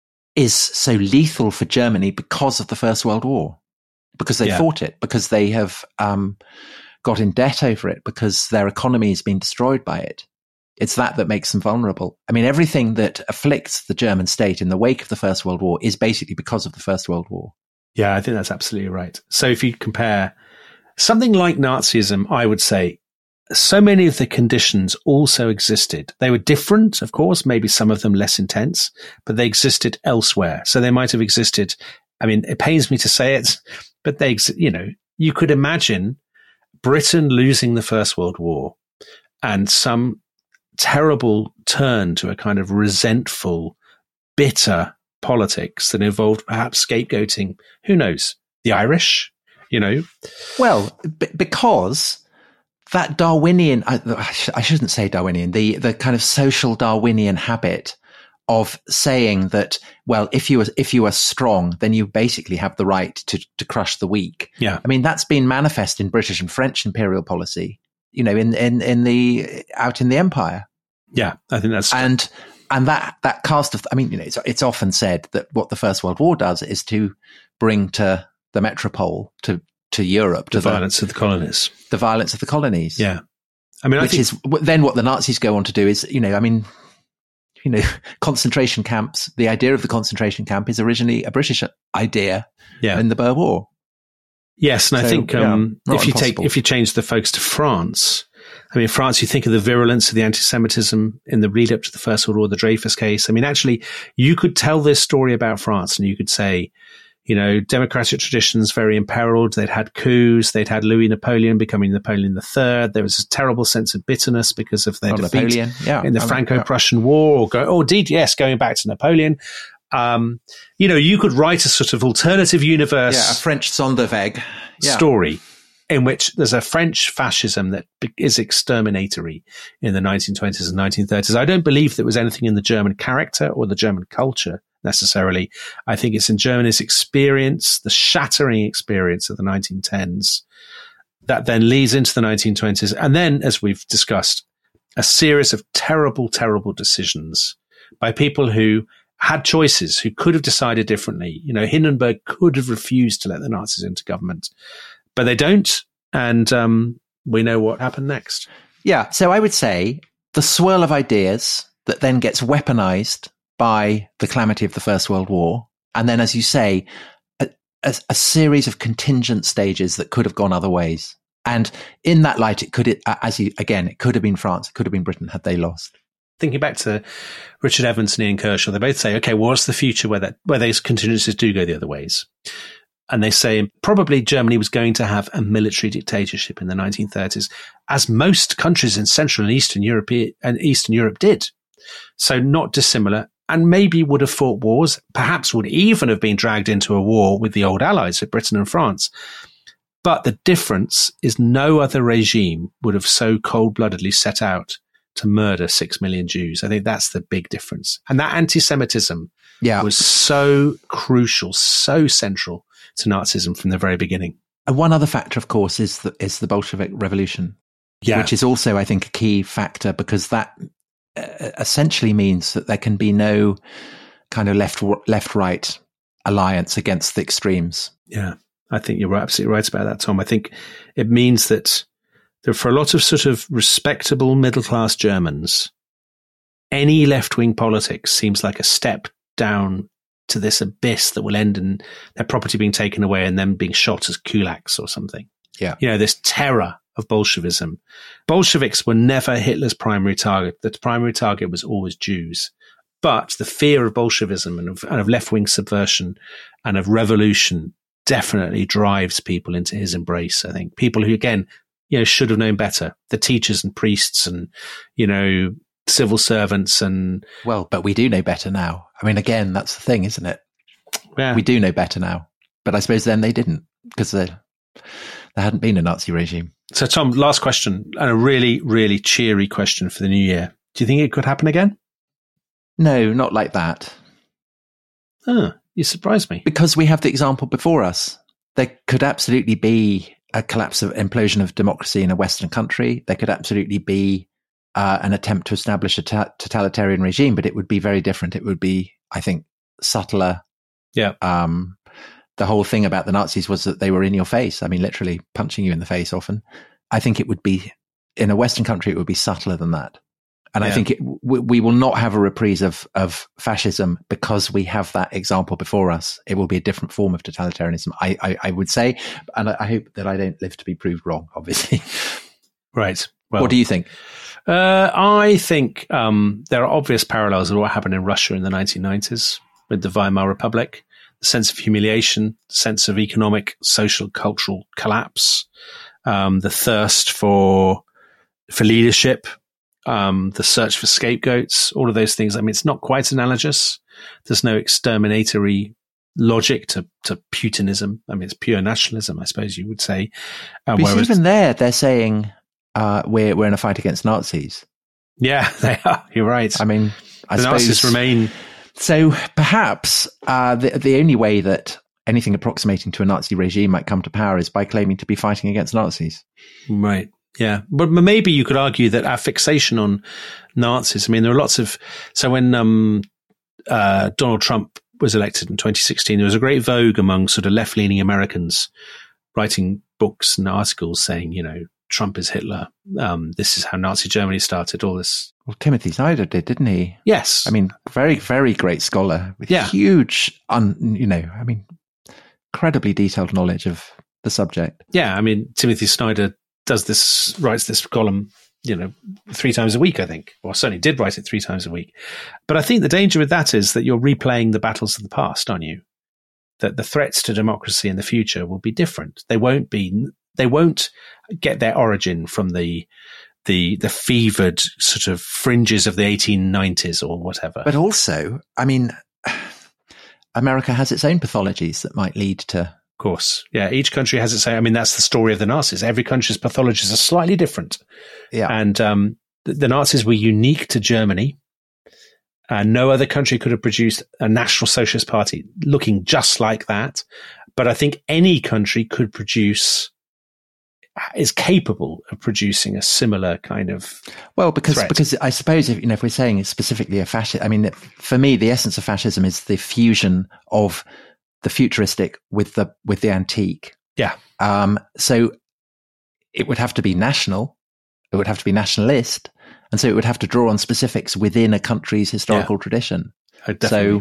is so lethal for Germany because of the First World War. Because they yeah. fought it. Because they have um, got in debt over it. Because their economy has been destroyed by it. It's that that makes them vulnerable. I mean, everything that afflicts the German state in the wake of the First World War is basically because of the First World War. Yeah, I think that's absolutely right. So if you compare something like Nazism, I would say so many of the conditions also existed. They were different, of course, maybe some of them less intense, but they existed elsewhere. So they might have existed. I mean, it pains me to say it, but they, you know, you could imagine Britain losing the First World War and some terrible turn to a kind of resentful, bitter politics that involved perhaps scapegoating, who knows, the Irish, you know? Well, b- because that Darwinian, I, I shouldn't say Darwinian, the, the kind of social Darwinian habit of saying that, well, if you are, if you are strong, then you basically have the right to, to crush the weak. Yeah. I mean, that's been manifest in British and French imperial policy, you know, in, in, in the, out in the empire. Yeah, I think that's and and that that cast of I mean, you know, it's it's often said that what the First World War does is to bring to the metropole to to Europe to the violence the, of the colonies, the violence of the colonies. Yeah, I mean, which I think, is then what the Nazis go on to do is, you know, I mean, you know, concentration camps. The idea of the concentration camp is originally a British idea yeah. in the Boer War. Yes, and so, I think um, yeah, if you impossible. take if you change the focus to France. I mean, France, you think of the virulence of the anti-Semitism in the lead up to the First World War, the Dreyfus case. I mean, actually, you could tell this story about France and you could say, you know, democratic traditions very imperiled. They'd had coups. They'd had Louis Napoleon becoming Napoleon the Third. There was a terrible sense of bitterness because of their oh, defeat Napoleon. Yeah, in the I mean, Franco-Prussian yeah. War. Or, go, or indeed, yes, going back to Napoleon. Um, you know, you could write a sort of alternative universe. Yeah, a French Sonderweg yeah. story. In which there's a French fascism that is exterminatory in the nineteen twenties and nineteen thirties. I don't believe there was anything in the German character or the German culture necessarily. I think it's in Germany's experience, the shattering experience of the nineteen tens, that then leads into the nineteen twenties. And then, as we've discussed, a series of terrible, terrible decisions by people who had choices, who could have decided differently. You know, Hindenburg could have refused to let the Nazis into government. But they don't, and um, we know what happened next. Yeah, so I would say the swirl of ideas that then gets weaponized by the calamity of the First World War, and then, as you say, a, a, a series of contingent stages that could have gone other ways. And in that light, it could, as you, again, it could have been France, it could have been Britain had they lost. Thinking back to Richard Evans and Ian Kershaw, they both say, okay, what's the future where that where those contingencies do go the other ways? And they say probably Germany was going to have a military dictatorship in the nineteen thirties, as most countries in Central and Eastern Europe and Eastern Europe did. So not dissimilar, and maybe would have fought wars, perhaps would even have been dragged into a war with the old allies of Britain and France. But the difference is no other regime would have so cold-bloodedly set out to murder six million Jews. I think that's the big difference. And that anti-Semitism yeah. was so crucial, so central to Nazism from the very beginning. And one other factor, of course, is the, is the Bolshevik Revolution, yeah. which is also, I think, a key factor because that uh, essentially means that there can be no kind of left left right alliance against the extremes. Yeah, I think you're absolutely right about that, Tom. I think it means that there, for a lot of sort of respectable middle class Germans, any left wing politics seems like a step down to this abyss that will end in their property being taken away and them being shot as kulaks or something. Yeah. You know, this terror of Bolshevism. Bolsheviks were never Hitler's primary target. The primary target was always Jews. But the fear of Bolshevism and of, and of left-wing subversion and of revolution definitely drives people into his embrace, I think. People who, again, you know, should have known better. The teachers and priests and, you know, civil servants and... Well, but we do know better now. I mean, again, that's the thing, isn't it? Yeah. We do know better now. But I suppose then they didn't because there hadn't been a Nazi regime. So, Tom, last question, and a really, really cheery question for the new year. Do you think it could happen again? No, not like that. Oh, you surprised me. Because we have the example before us. There could absolutely be a collapse of implosion of democracy in a Western country. There could absolutely be uh, an attempt to establish a ta- totalitarian regime, but it would be very different. It would be, I think, subtler. Yeah. Um, the whole thing about the Nazis was that they were in your face. I mean, literally punching you in the face often. I think it would be, in a Western country, it would be subtler than that. And yeah. I think it, we, we will not have a reprise of, of fascism because we have that example before us. It will be a different form of totalitarianism, I, I, I would say. And I, I hope that I don't live to be proved wrong, obviously. Right. Well, what do you think? Uh, I think um, there are obvious parallels with what happened in Russia in the nineteen nineties with the Weimar Republic. The sense of humiliation, sense of economic, social, cultural collapse, um, the thirst for for leadership, um, the search for scapegoats, all of those things. I mean, it's not quite analogous. There's no exterminatory logic to, to Putinism. I mean, it's pure nationalism, I suppose you would say. Um, because whereas, even there, they're saying uh, we're we're in a fight against Nazis. Yeah, they are. You're right. I mean, I the suppose Nazis remain. So perhaps uh, the the only way that anything approximating to a Nazi regime might come to power is by claiming to be fighting against Nazis. Right. Yeah. But maybe you could argue that our fixation on Nazis, I mean, there are lots of, so when um, uh, Donald Trump was elected in twenty sixteen, there was a great vogue among sort of left-leaning Americans writing books and articles saying, you know, Trump is Hitler. Um, this is how Nazi Germany started, all this. Well, Timothy Snyder did, didn't he? Yes. I mean, very, very great scholar with yeah. huge, un, you know, I mean, incredibly detailed knowledge of the subject. Yeah. I mean, Timothy Snyder does this, writes this column, you know, three times a week, I think, or certainly did write it three times a week. But I think the danger with that is that you're replaying the battles of the past, aren't you? That the threats to democracy in the future will be different. They won't be, they won't get their origin from the, the, the fevered sort of fringes of the eighteen nineties or whatever. But also, I mean, America has its own pathologies that might lead to. Of course. Yeah. Each country has its own. I mean, that's the story of the Nazis. Every country's pathologies are slightly different. Yeah. And, um, the, the Nazis were unique to Germany. And no other country could have produced a National Socialist Party looking just like that. But I think any country could produce, is capable of producing a similar kind of well, because threat. because I suppose if you know if we're saying it's specifically a fascist, I mean, for me, the essence of fascism is the fusion of the futuristic with the with the antique. Yeah. Um. So it would have to be national. It would have to be nationalist. And so it would have to draw on specifics within a country's historical yeah. tradition. Oh, definitely. So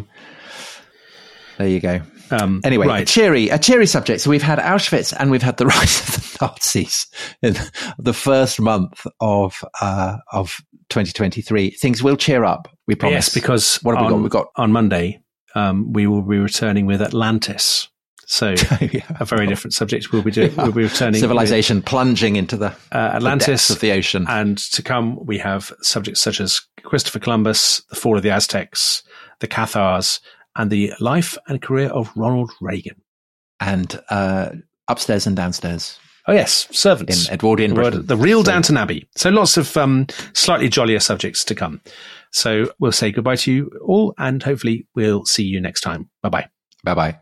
there you go. Um, anyway, right. a cheery, a cheery subject. So we've had Auschwitz and we've had the rise of the Nazis in the first month of uh, of twenty twenty-three. Things will cheer up, we promise. Yes, because what have on, we got? We've got on Monday. Um, we will be returning with Atlantis. So yeah. a very different subject. We'll be doing. Yeah. We'll be returning civilization with, plunging into the uh, Atlantis the depths of the ocean. And to come, we have subjects such as Christopher Columbus, the fall of the Aztecs, the Cathars, and the life and career of Ronald Reagan. And uh, upstairs and downstairs. Oh yes, servants in Edwardian Britain. The real so, Downton Abbey. So lots of um, slightly jollier subjects to come. So we'll say goodbye to you all, and hopefully we'll see you next time. Bye bye. Bye bye.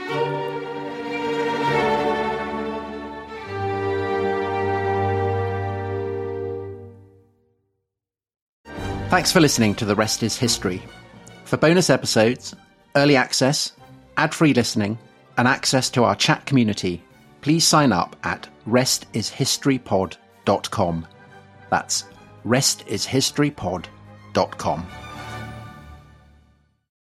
Thanks for listening to The Rest is History. For bonus episodes, early access, ad-free listening, and access to our chat community, please sign up at rest is history pod dot com. That's rest is history pod dot com.